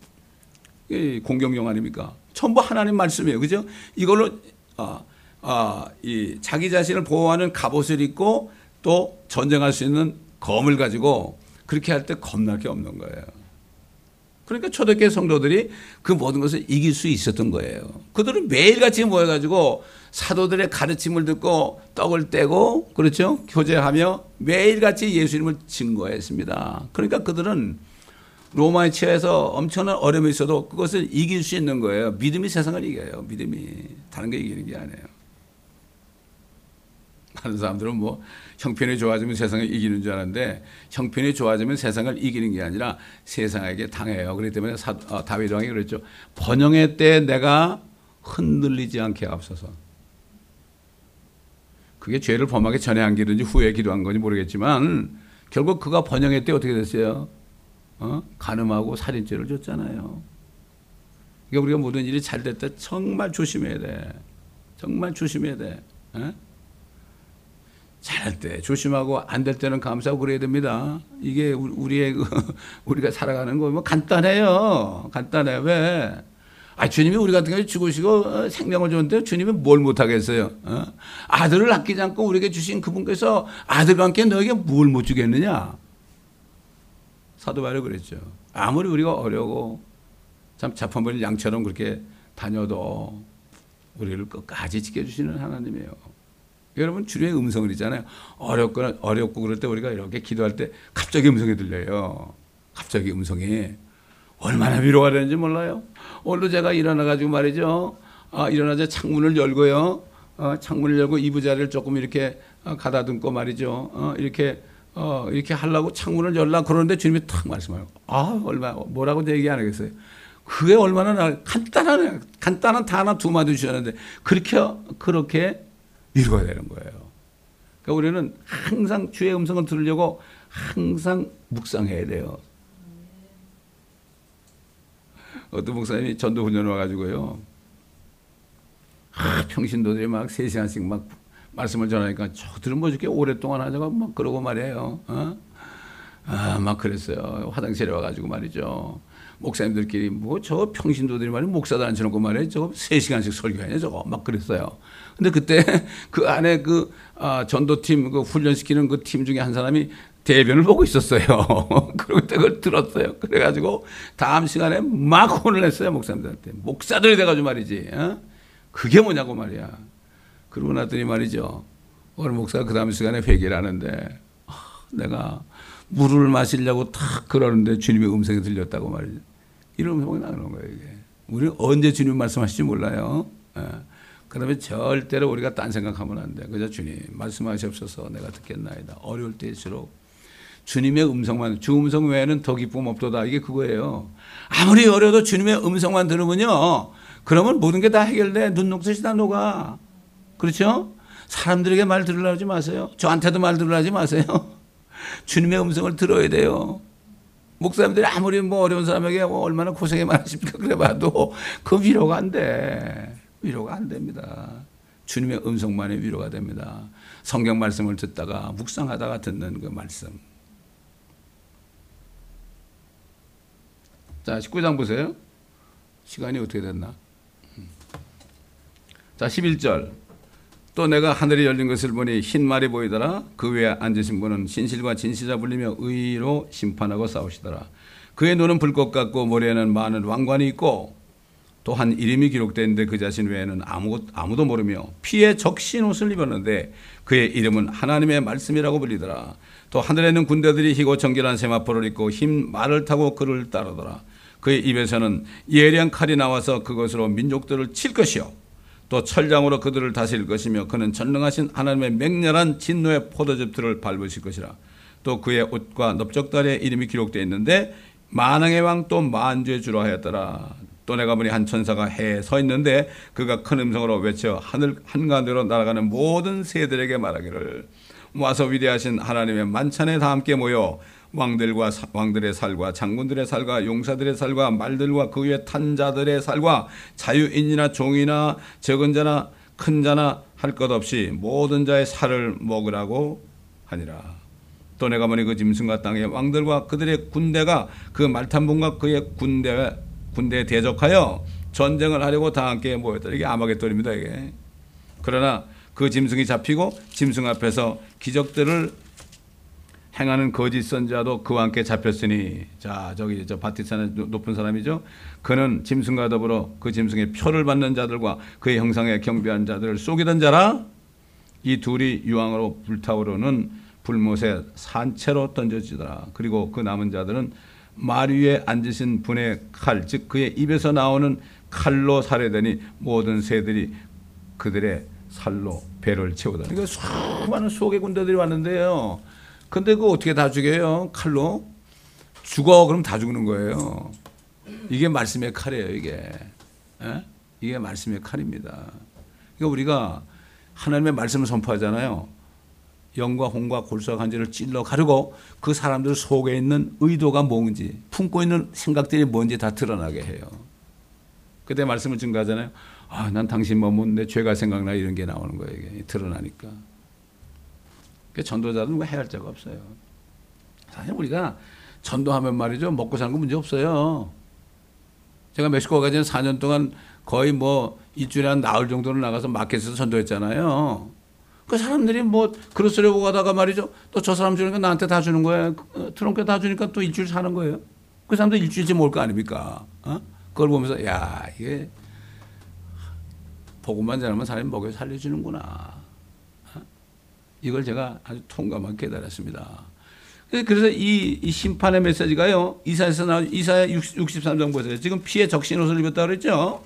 공경용 아닙니까? 전부 하나님 말씀이에요. 그죠? 이걸로 이 자기 자신을 보호하는 갑옷을 입고 또 전쟁할 수 있는 검을 가지고 그렇게 할 때 겁날 게 없는 거예요. 그러니까 초대교회 성도들이 그 모든 것을 이길 수 있었던 거예요. 그들은 매일같이 모여가지고 사도들의 가르침을 듣고 떡을 떼고 그렇죠? 교제하며 매일같이 예수님을 증거했습니다. 그러니까 그들은 로마에 취해서 엄청난 어려움이 있어도 그것을 이길 수 있는 거예요. 믿음이 세상을 이겨요. 믿음이. 다른 게 이기는 게 아니에요. 많은 사람들은 뭐 형편이 좋아지면 세상을 이기는 줄 아는데 형편이 좋아지면 세상을 이기는 게 아니라 세상에게 당해요. 그렇기 때문에 다윗 왕이 그랬죠. 번영의 때 내가 흔들리지 않게 앞서서. 그게 죄를 범하기 전에 한 길인지 후에 기도한 건지 모르겠지만 결국 그가 번영의 때 어떻게 됐어요? 간음하고 살인죄를 줬잖아요. 그러니까 우리가 모든 일이 잘 될 때 정말 조심해야 돼. 정말 조심해야 돼. 잘할 때 조심하고 안 될 때는 감사하고 그래야 됩니다. 이게 우리가 살아가는 거 뭐 간단해요. 간단해. 왜? 주님이 우리 같은 경우에 죽으시고 생명을 줬는데 주님이 뭘 못하겠어요? 아들을 아끼지 않고 우리에게 주신 그분께서 아들과 함께 너에게 뭘 못 주겠느냐? 사도 바울이 그랬죠. 아무리 우리가 어려고 참 자판벌이 양처럼 그렇게 다녀도 우리를 끝까지 지켜주시는 하나님이에요. 여러분 주님의 음성을 있잖아요. 어렵고 그럴 때 우리가 이렇게 기도할 때 갑자기 음성이 들려요. 갑자기 음성이 얼마나 위로가 되는지 몰라요. 오늘도 제가 일어나가지고 말이죠. 일어나자 창문을 열고요. 창문을 열고 이부자리를 조금 이렇게 가다듬고 말이죠. 이렇게 하려고 창문을 열라 그러는데 주님이 탁 말씀하요. 뭐라고 얘기 안 하겠어요. 그게 얼마나 간단한 단어 두 마디 주셨는데 그렇게 위로가 되는 거예요. 그러니까 우리는 항상 주의 음성을 들으려고 항상 묵상해야 돼요. 어떤 목사님이 전도 훈련 와가지고요. 평신도들이 막 3시간씩 막 말씀을 전하니까 저들은 뭐 이렇게 오랫동안 하자고 막 그러고 말이에요. 막 그랬어요. 화장실에 와가지고 말이죠. 목사님들끼리 뭐 저 평신도들이 말이야 목사도 안 쳐놓고 말이에요. 저거 3시간씩 설교하냐 저거 막 그랬어요. 근데 그때 그 안에 전도팀 훈련시키는 그 팀 중에 한 사람이 대변을 보고 있었어요. 그리고 그걸 들었어요. 그래가지고 다음 시간에 막 혼을 냈어요. 목사님들한테. 목사들이 돼가지고 말이지. 그게 뭐냐고 말이야. 그러고 나더니 말이죠. 어느 목사가 그 다음 시간에 회개를 하는데 내가 물을 마시려고 탁 그러는데 주님의 음성이 들렸다고 말이죠. 이런 음성이 나오는 거예요. 이게. 우리는 언제 주님 말씀하실지 몰라요. 그러면 절대로 우리가 딴 생각하면 안 돼. 그저 주님 말씀하시옵소서 내가 듣겠나이다. 어려울 때일수록 주님의 음성만, 주 음성 외에는 더 기쁨 없도다. 이게 그거예요. 아무리 어려도 주님의 음성만 들으면요. 그러면 모든 게 다 해결돼. 눈 녹듯이 다 녹아. 그렇죠? 사람들에게 말 들으려고 하지 마세요. 저한테도 말 들으려고 하지 마세요. 주님의 음성을 들어야 돼요. 목사님들이 아무리 어려운 사람에게 얼마나 고생이 많으십니까? 그래 봐도 그 위로가 안 돼. 위로가 안 됩니다. 주님의 음성만이 위로가 됩니다. 성경 말씀을 듣다가 묵상하다가 듣는 그 말씀. 자, 19장 보세요. 시간이 어떻게 됐나? 자, 11절. 또 내가 하늘이 열린 것을 보니 흰 말이 보이더라. 그 위에 앉으신 분은 신실과 진실자 불리며 의로 심판하고 싸우시더라. 그의 눈은 불꽃 같고 머리에는 많은 왕관이 있고 또한 이름이 기록되어 있는데 그 자신 외에는 아무도 모르며 피에 적신 옷을 입었는데 그의 이름은 하나님의 말씀이라고 불리더라. 또 하늘에는 군대들이 희고 정결한 세마포를 입고 흰 말을 타고 그를 따르더라. 그의 입에서는 예리한 칼이 나와서 그것으로 민족들을 칠 것이요 또 철장으로 그들을 다스릴 것이며 그는 전능하신 하나님의 맹렬한 진노의 포도즙들을 밟으실 것이라. 또 그의 옷과 넓적다리에 이름이 기록되어 있는데 만왕의 왕 또 만주의 주로 하였더라. 또 내가 보니 한 천사가 해에 서 있는데 그가 큰 음성으로 외쳐 하늘 한가운데로 날아가는 모든 새들에게 말하기를 모아서 위대하신 하나님의 만찬에 다 함께 모여 왕들의 살과 장군들의 살과 용사들의 살과 말들과 그 위에 탄 자들의 살과 자유인이나 종이나 적은 자나 큰 자나 할 것 없이 모든 자의 살을 먹으라고 하니라. 또 내가 보니 그 짐승과 땅의 왕들과 그들의 군대가 그 말탄분과 그의 군대에 대적하여 전쟁을 하려고 다 함께 모였다. 이게 아마겟돈입니다. 이게. 그러나 그 짐승이 잡히고 짐승 앞에서 기적들을 행하는 거짓 선자도 그와 함께 잡혔으니, 자, 저 바티산의 높은 사람이죠. 그는 짐승과 더불어 그 짐승의 표를 받는 자들과 그의 형상에 경배한 자들을 속이던 자라. 이 둘이 유황으로 불타오르는 불못에 산채로 던져지더라. 그리고 그 남은 자들은 말 위에 앉으신 분의 칼, 즉 그의 입에서 나오는 칼로 살해되니 모든 새들이 그들의 살로 배를 채우더라. 그러니까 수많은 수억의 군대들이 왔는데요. 근데 그거 어떻게 다 죽여요? 칼로? 죽어. 그럼 다 죽는 거예요. 이게 말씀의 칼이에요, 이게. 에? 이게 말씀의 칼입니다. 그러니까 우리가 하나님의 말씀을 선포하잖아요. 영과 홍과 골수와 간질을 찔러 가르고 그 사람들 속에 있는 의도가 뭔지, 품고 있는 생각들이 뭔지 다 드러나게 해요. 그때 말씀을 증거하잖아요. 아, 난 당신 몸은 내 죄가 생각나, 이런 게 나오는 거예요. 이게 드러나니까. 전도자들은 뭐 해야 할 자가 없어요. 사실 우리가 전도하면 말이죠, 먹고 사는 거 문제 없어요. 제가 멕시코 가기 전에 4년 동안 거의 뭐 일주일에 한 나흘 정도는 나가서 마켓에서 전도했잖아요. 그 사람들이 뭐 그릇을 보고 가다가 말이죠. 또 저 사람 주니까 나한테 다 주는 거야. 트렁크에 다 주니까 또 일주일 사는 거예요. 그 사람도 일주일째 먹을 거 아닙니까? 그걸 보면서 야, 이게 복음만 잘하면 사람이 먹여 살려주는구나. 이걸 제가 아주 통감하게 깨달았습니다. 그래서 이 심판의 메시지가요, 이사야에서 나온 이사야 63장 보세요. 지금 피에 적신 옷을 입었다 그랬죠?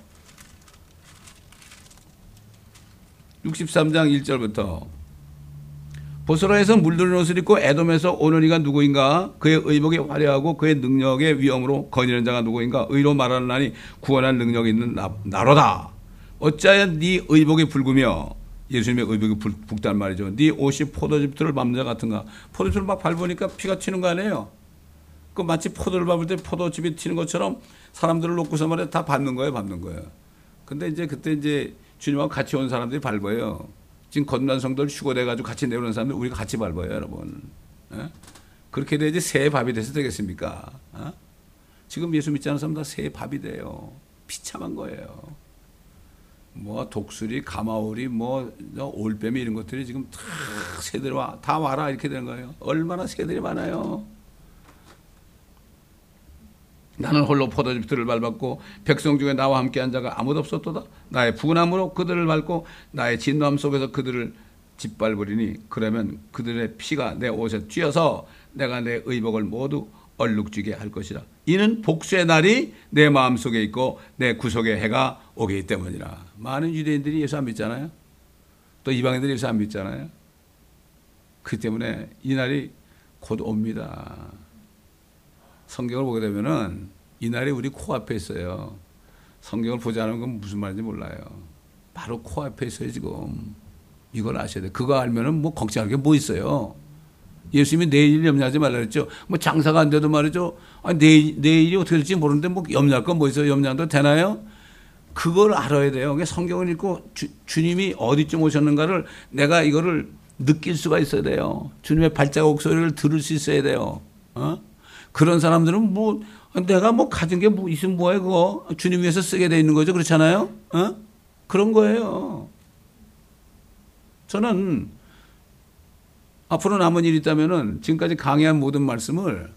63장 1절부터 보스라에서 물들인 옷을 입고 에돔에서 오는 이가 누구인가? 그의 의복이 화려하고 그의 능력의 위엄으로 거니는 자가 누구인가? 의로 말하는 나니 구원할 능력이 있는 나로다. 어찌하여 네 의복이 붉으며, 예수님의 의복이 붉단 말이죠. 네 옷이 포도즙들을 밟는 자 같은가? 포도즙을 막 밟으니까 피가 튀는 거 아니에요? 그 마치 포도를 밟을 때 포도즙이 튀는 것처럼 사람들을 놓고서 말해 다 밟는 거예요, 밟는 거예요. 근데 이제 그때 이제 주님하고 같이 온 사람들이 밟아요. 지금 거듭난 성도를 휴거돼가지고 같이 내려오는 사람들 우리가 같이 밟아요, 여러분. 그렇게 돼야지 새의 밥이 돼서 되겠습니까? 지금 예수 믿지 않는 사람 다 새의 밥이 돼요. 비참한 거예요. 뭐 독수리, 가마오리, 뭐 올빼미 이런 것들이 지금 다 새들이 다 와라 이렇게 되는 거예요. 얼마나 새들이 많아요. 나는 홀로 포도즙들을 밟았고 백성 중에 나와 함께한 자가 아무도 없었도다. 나의 분함으로 그들을 밟고 나의 진노함 속에서 그들을 짓밟으리니 그러면 그들의 피가 내 옷에 튀어서 내가 내 의복을 모두 얼룩지게 할 것이라. 이는 복수의 날이 내 마음속에 있고 내 구속의 해가 오기 때문이라. 많은 유대인들이 예수 안 믿잖아요. 또 이방인들이 예수 안 믿잖아요. 그 때문에 이 날이 곧 옵니다. 성경을 보게 되면은 이 날이 우리 코앞에 있어요. 성경을 보지 않으면 그건 무슨 말인지 몰라요. 바로 코앞에 있어요, 지금. 이걸 아셔야 돼요. 그거 알면은 뭐 걱정할 게 뭐 있어요. 예수님이 내일 염려하지 말라 그랬죠. 뭐 장사가 안 돼도 말이죠. 내일이 어떻게 될지 모르는데 뭐 염려할 건 뭐 있어요? 염려도 되나요? 그걸 알아야 돼요. 성경을 읽고 주님이 어디쯤 오셨는가를 내가 이거를 느낄 수가 있어야 돼요. 주님의 발자국 소리를 들을 수 있어야 돼요. 그런 사람들은 뭐 내가 뭐 가진 게 뭐 있으면 뭐해 그거 주님 위해서 쓰게 돼 있는 거죠. 그렇잖아요. 그런 거예요. 저는 앞으로 남은 일이 있다면은 지금까지 강의한 모든 말씀을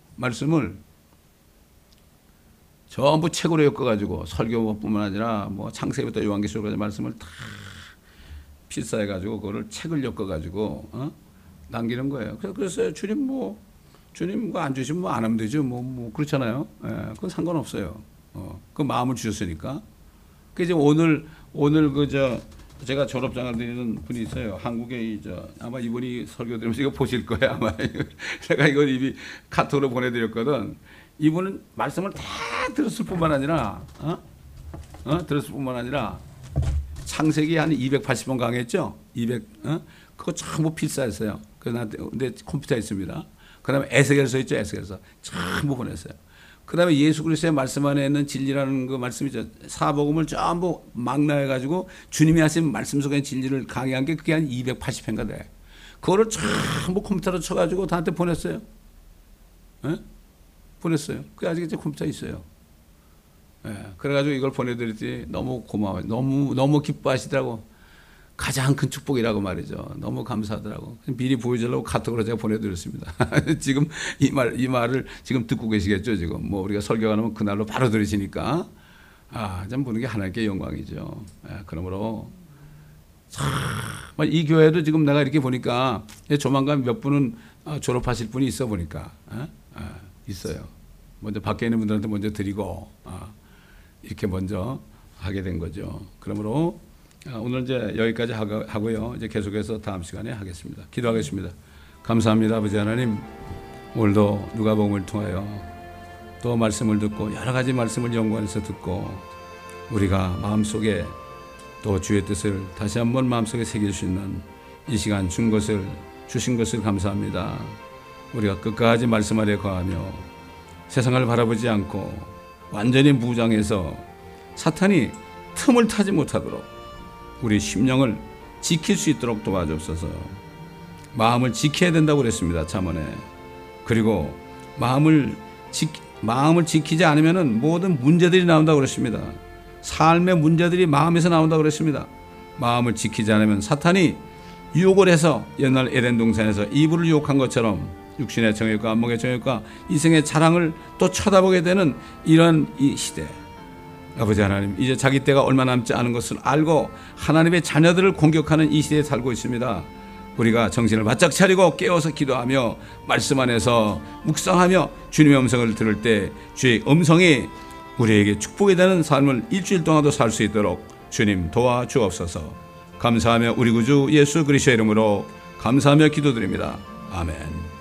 전부 책으로 엮어가지고 설교뿐만 아니라 뭐 창세기부터 요한계시록까지 말씀을 다 필사해가지고 그거를 책을 엮어가지고 남기는 거예요. 그래서 주님 안 주시면 뭐 안 하면 되죠. 뭐 그렇잖아요. 예, 그건 상관없어요. 그 마음을 주셨으니까. 그 이제 오늘 제가 졸업장을 드리는 분이 있어요. 한국에 아마 이분이 설교 들으면서 이거 보실 거예요. 아마 제가 이걸 이미 카톡으로 보내드렸거든. 이분은 말씀을 다 들었을 뿐만 아니라 창세기 한 280번 강의했죠. 그거 전부 필사했어요. 근데 컴퓨터에 있습니다. 그 다음에 에스겔서 있죠. 에스겔서 전부 보냈어요. 그 다음에 예수 그리스도의 말씀 안에 있는 진리라는 그 말씀이죠. 사복음을 전부 망라해가지고 주님이 하신 말씀 속의 진리를 강의한 게 그게 한 280회인가 돼. 그거를 전부 컴퓨터로 쳐가지고 다한테 보냈어요. 보냈어요. 그게 아직 이제 컴퓨터에 있어요. 그래가지고 이걸 보내드렸더니 너무 고마워요. 너무 기뻐하시더라고. 가장 큰 축복이라고 말이죠. 너무 감사하더라고. 미리 보여주려고 카톡으로 제가 보내드렸습니다. 지금 이 말을 지금 듣고 계시겠죠. 지금 뭐 우리가 설교가 나면 그날로 바로 들으시니까 참 보는 게 하나님께 영광이죠. 그러므로 이 교회도 지금 내가 이렇게 보니까 조만간 몇 분은 졸업하실 분이 있어 보니까 있어요. 먼저 밖에 있는 분들한테 먼저 드리고 이렇게 먼저 하게 된 거죠. 그러므로 오늘 이제 여기까지 하고요. 이제 계속해서 다음 시간에 하겠습니다. 기도하겠습니다. 감사합니다, 아버지 하나님. 오늘도 누가복음을 통하여 또 말씀을 듣고 여러 가지 말씀을 연구해서 듣고 우리가 마음속에 또 주의 뜻을 다시 한번 마음속에 새길 수 있는 이 시간 주신 것을 감사합니다. 우리가 끝까지 말씀 아래 거하며 세상을 바라보지 않고 완전히 무장해서 사탄이 틈을 타지 못하도록 우리 심령을 지킬 수 있도록 도와주옵소서. 마음을 지켜야 된다고 그랬습니다. 잠언에. 그리고 마음을 마음을 지키지 않으면 모든 문제들이 나온다고 그랬습니다. 삶의 문제들이 마음에서 나온다고 그랬습니다. 마음을 지키지 않으면 사탄이 유혹을 해서 옛날 에덴 동산에서 이브를 유혹한 것처럼 육신의 정욕과 안목의 정욕과 이생의 자랑을 또 쳐다보게 되는 이런 이 시대. 아버지 하나님, 이제 자기 때가 얼마 남지 않은 것을 알고 하나님의 자녀들을 공격하는 이 시대에 살고 있습니다. 우리가 정신을 바짝 차리고 깨워서 기도하며 말씀 안에서 묵상하며 주님의 음성을 들을 때 주의 음성이 우리에게 축복이 되는 삶을 일주일 동안도 살 수 있도록 주님 도와주옵소서. 감사하며 우리 구주 예수 그리스도의 이름으로 감사하며 기도드립니다. 아멘.